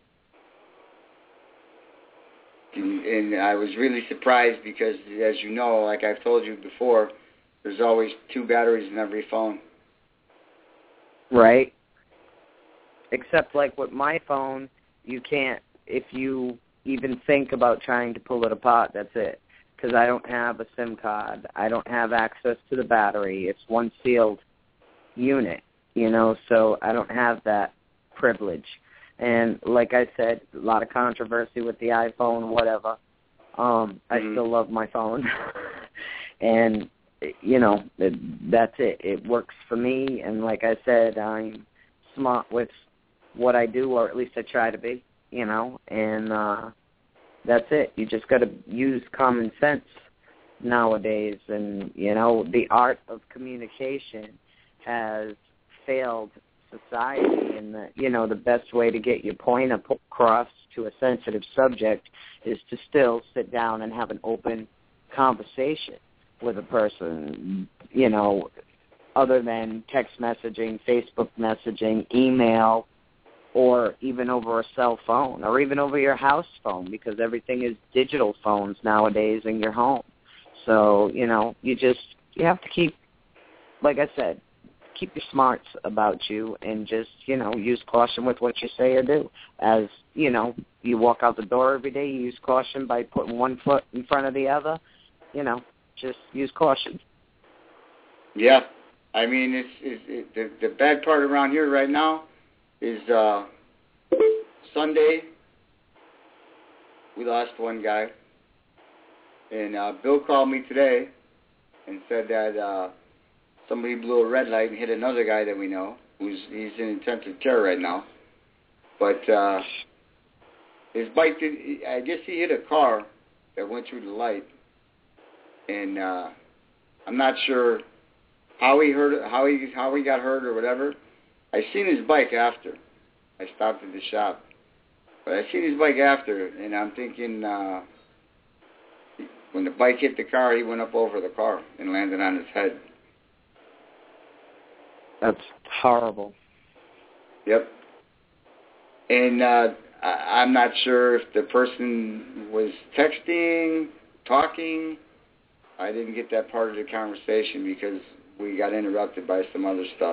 F: And, and I was really surprised because, as you know, like I've told you before, there's always two batteries in every phone.
G: Right. Except like with my phone, you can't, if you even think about trying to pull it apart, that's it. Because I don't have a SIM card. I don't have access to the battery. It's one sealed unit, you know, so I don't have that privilege. And like I said, a lot of controversy with the iPhone, whatever. Um, I mm-hmm. still love my phone. And, you know, that's it. It works for me. And like I said, I'm smart with what I do, or at least I try to be, you know, and uh, that's it. You just got to use common sense nowadays. And, you know, the art of communication has failed society, and the, you know, the best way to get your point across to a sensitive subject is to still sit down and have an open conversation with a person, you know, other than text messaging, Facebook messaging, email, or even over a cell phone, or even over your house phone, because everything is digital phones nowadays in your home. So, you know, you just, you have to keep, like I said, keep your smarts about you, and just, you know, use caution with what you say or do. As, you know, you walk out the door every day, you use caution by putting one foot in front of the other. You know, just use caution.
F: Yeah. I mean, it's, it's it, the, the bad part around here right now is uh, Sunday, we lost one guy. And uh, Bill called me today and said that uh, somebody blew a red light and hit another guy that we know, who's he's in intensive care right now. But uh, his bike did, I guess he hit a car that went through the light, and uh, I'm not sure how he hurt, how he how he got hurt or whatever. I seen his bike after. I stopped at the shop, but I seen his bike after, and I'm thinking uh, when the bike hit the car, he went up over the car and landed on his head.
G: That's horrible.
F: Yep. And uh, I, I'm not sure if the person was texting, talking. I didn't get that part of the conversation because we got interrupted by some other stuff.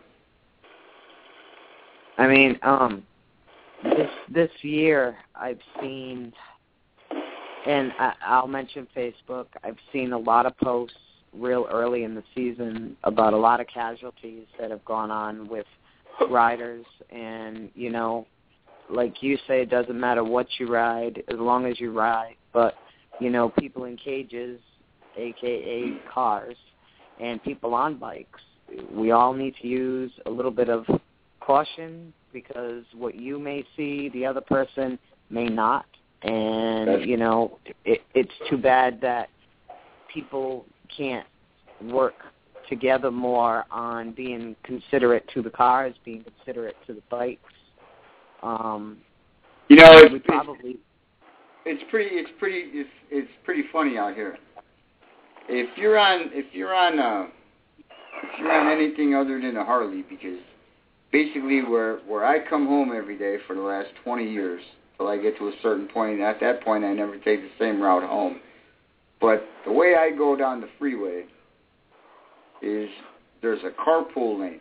G: I mean, um, this this year I've seen, and I, I'll mention Facebook, I've seen a lot of posts real early in the season about a lot of casualties that have gone on with riders. And, you know, like you say, it doesn't matter what you ride as long as you ride. But, you know, people in cages, a k a cars, and people on bikes, we all need to use a little bit of caution, because what you may see, the other person may not. And, you know, it, it's too bad that people can't work together more on being considerate to the cars, being considerate to the bikes. Um,
F: you know, it's,
G: we probably
F: it's pretty, it's pretty, it's it's pretty funny out here. If you're on, if you're on, uh, if you're on anything other than a Harley, because basically where where I come home every day for the last twenty years till I get to a certain point, and at that point I never take the same route home. But the way I go down the freeway is there's a carpool lane.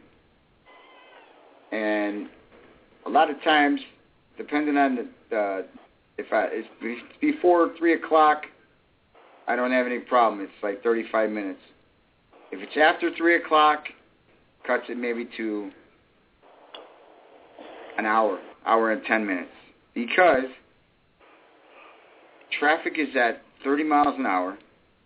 F: And a lot of times, depending on the, uh, if I, it's before three o'clock, I don't have any problem. It's like thirty-five minutes. If it's after three o'clock, cuts it maybe to an hour, hour and ten minutes. Because traffic is at thirty miles an hour,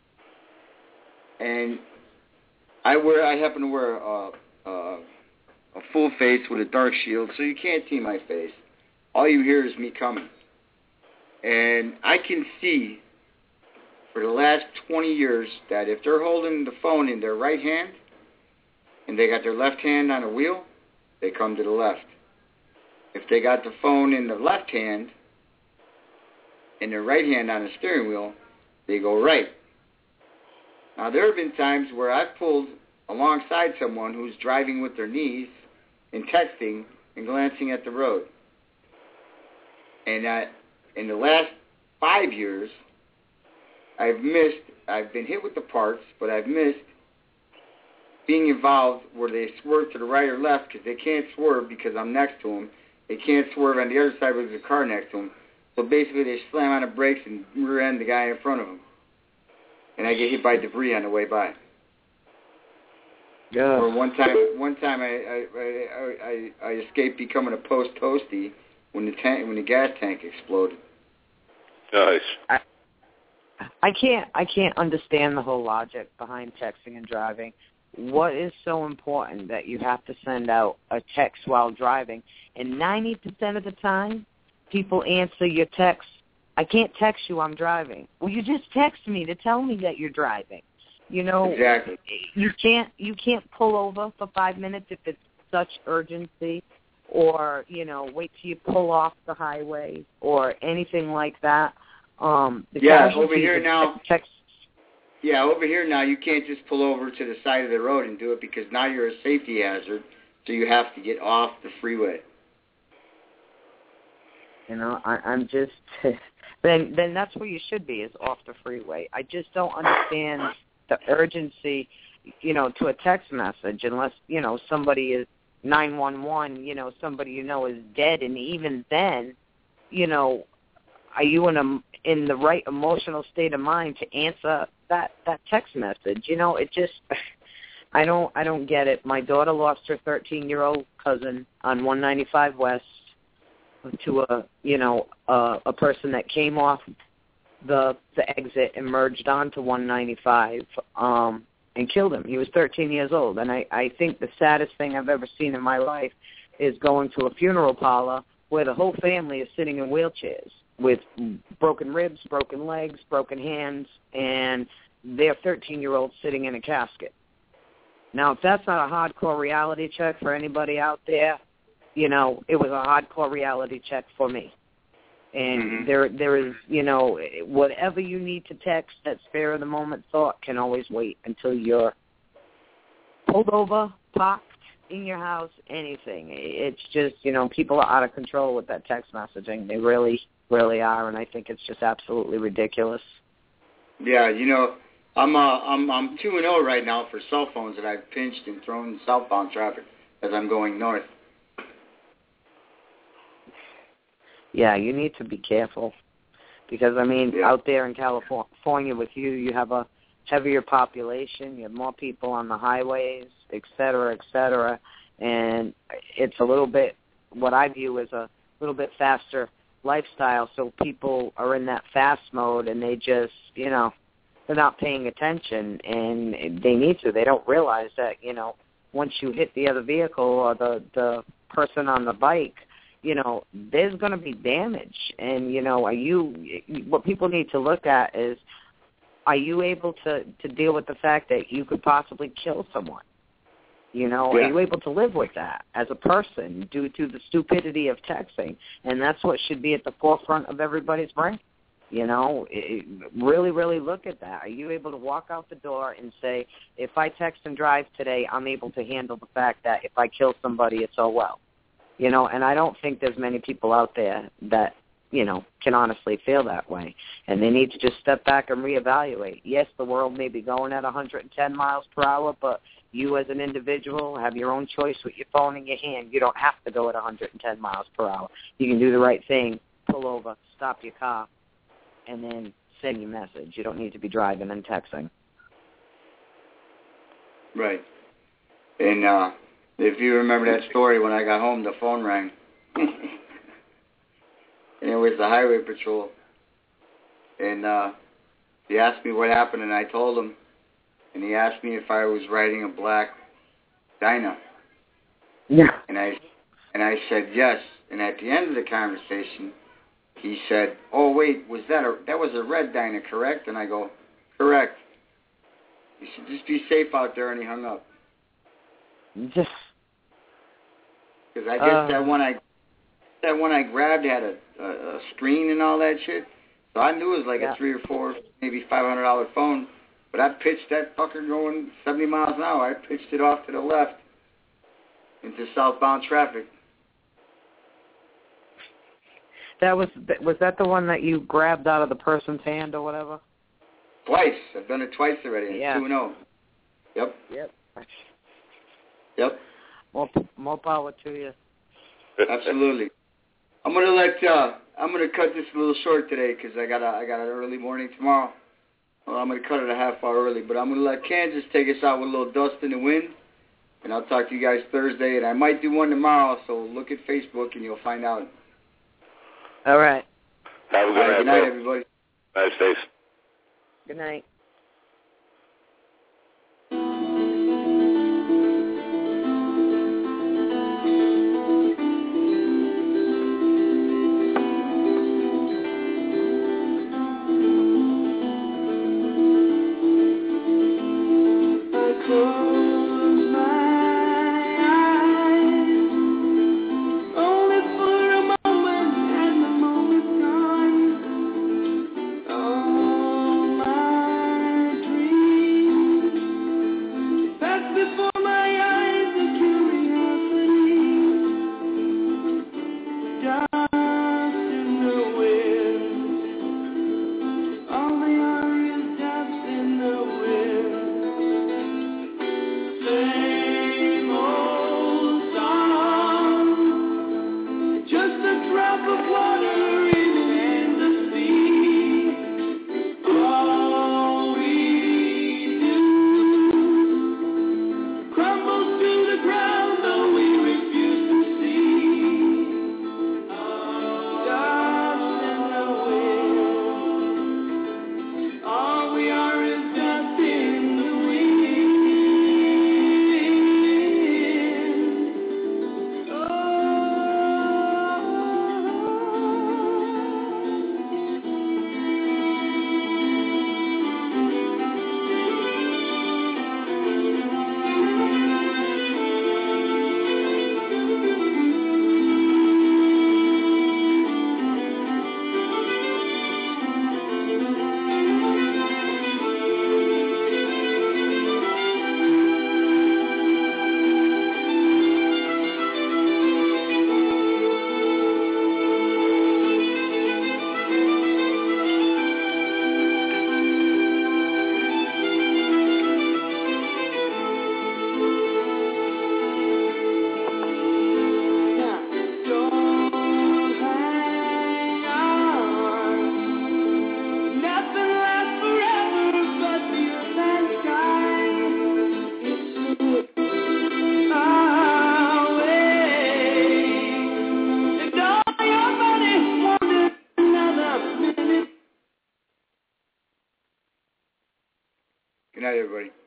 F: and I wear I happen to wear a, a, a full face with a dark shield, so you can't see my face. All you hear is me coming. And I can see for the last twenty years that if they're holding the phone in their right hand and they got their left hand on the wheel, they come to the left. If they got the phone in the left hand and their right hand on the steering wheel, they go right. Now, there have been times where I've pulled alongside someone who's driving with their knees and texting and glancing at the road. And uh, in the last five years, I've missed, I've been hit with the parts, but I've missed being involved where they swerve to the right or left because they can't swerve because I'm next to them. They can't swerve on the other side because there's a car next to them. So basically they slam on the brakes and rear end the guy in front of them. And I get hit by debris on the way by.
G: Yeah.
F: Or one time, one time I I, I I I escaped becoming a post toasty when the tank when the gas tank exploded.
J: Nice.
G: I, I can't I can't understand the whole logic behind texting and driving. What is so important that you have to send out a text while driving? And ninety percent of the time, people answer your text, I can't text you, I'm driving. Well, you just text me to tell me that you're driving. You know,
F: exactly.
G: you can't you can't pull over for five minutes if it's such urgency, or, you know, wait till you pull off the highway or anything like that. Um, the
F: yeah, over here now.
G: Text,
F: yeah, over here now you can't just pull over to the side of the road and do it because now you're a safety hazard, so you have to get off the freeway.
G: You know, I, I'm just then then that's where you should be, is off the freeway. I just don't understand the urgency, you know, to a text message unless, you know, somebody is nine one one, you know, somebody you know is dead, and even then, you know, are you in a in the right emotional state of mind to answer that that text message? You know, it just I don't I don't get it. My daughter lost her thirteen-year-old cousin on one ninety-five West to a you know a, a person that came off the the exit and merged onto one ninety-five um, and killed him. He was thirteen years old, and I I think the saddest thing I've ever seen in my life is going to a funeral parlor where the whole family is sitting in wheelchairs with broken ribs, broken legs, broken hands, and their thirteen-year-old sitting in a casket. Now, if that's not a hardcore reality check for anybody out there, you know, it was a hardcore reality check for me. And mm-hmm. there, there is, you know, whatever you need to text, that spare of the moment thought can always wait until you're pulled over, parked in your house, anything. It's just, you know, people are out of control with that text messaging. They really, really are, and I think it's just absolutely ridiculous.
F: Yeah, you know, I'm uh, I'm I'm two and zero right now for cell phones that I've pinched and thrown in southbound traffic as I'm going north.
G: Yeah, you need to be careful because, I mean, yeah. out there in California with you, you have a heavier population, you have more people on the highways, et cetera, et cetera, and it's a little bit, what I view as a little bit faster lifestyle, so people are in that fast mode and they just, you know, they're not paying attention, and they need to. They don't realize that, you know, once you hit the other vehicle or the, the person on the bike, you know, there's going to be damage. And, you know, are you, what people need to look at is, are you able to, to deal with the fact that you could possibly kill someone? You know, yeah. Are you able to live with that as a person due to the stupidity of texting? And that's what should be at the forefront of everybody's brain. You know, it, really, really look at that. Are you able to walk out the door and say, if I text and drive today, I'm able to handle the fact that if I kill somebody, it's all well. You know, and I don't think there's many people out there that, you know, can honestly feel that way. And they need to just step back and reevaluate. Yes, the world may be going at one hundred ten miles per hour, but you as an individual have your own choice with your phone in your hand. You don't have to go at one hundred ten miles per hour. You can do the right thing, pull over, stop your car, and then send your message. You don't need to be driving and texting.
F: Right. And uh, if you remember that story, when I got home, the phone rang. And it was the highway patrol. And uh, he asked me what happened, and I told him. And he asked me if I was riding a black Dyna.
G: Yeah.
F: And I and I said yes. And at the end of the conversation, he said, "Oh wait, was that a that was a red Dyna, correct?" And I go, "Correct." He said, "Just be safe out there," and he hung up.
G: Just
F: because I guess uh, that one I that one I grabbed had a, a, a screen and all that shit, so I knew it was like yeah. a three or four, maybe five hundred dollar phone. But I pitched that fucker going seventy miles an hour. I pitched it off to the left into southbound traffic.
G: That was was that the one that you grabbed out of the person's hand or whatever?
F: Twice. I've done it twice already.
G: Yeah.
F: two and oh. Yep.
G: Yep.
F: Yep.
G: More more power to you.
F: Absolutely. I'm gonna let uh, I'm gonna cut this a little short today because I got a I got an early morning tomorrow. Well, I'm gonna cut it a half hour early, but I'm gonna let Kansas take us out with a little dust in the wind, and I'll talk to you guys Thursday, and I might do one tomorrow. So look at Facebook and you'll find out.
G: All right.
J: Have a good
F: All right,
J: night,
F: good night,
J: bro.
F: everybody.
J: Nice days.
G: Good night.
F: Good night, everybody.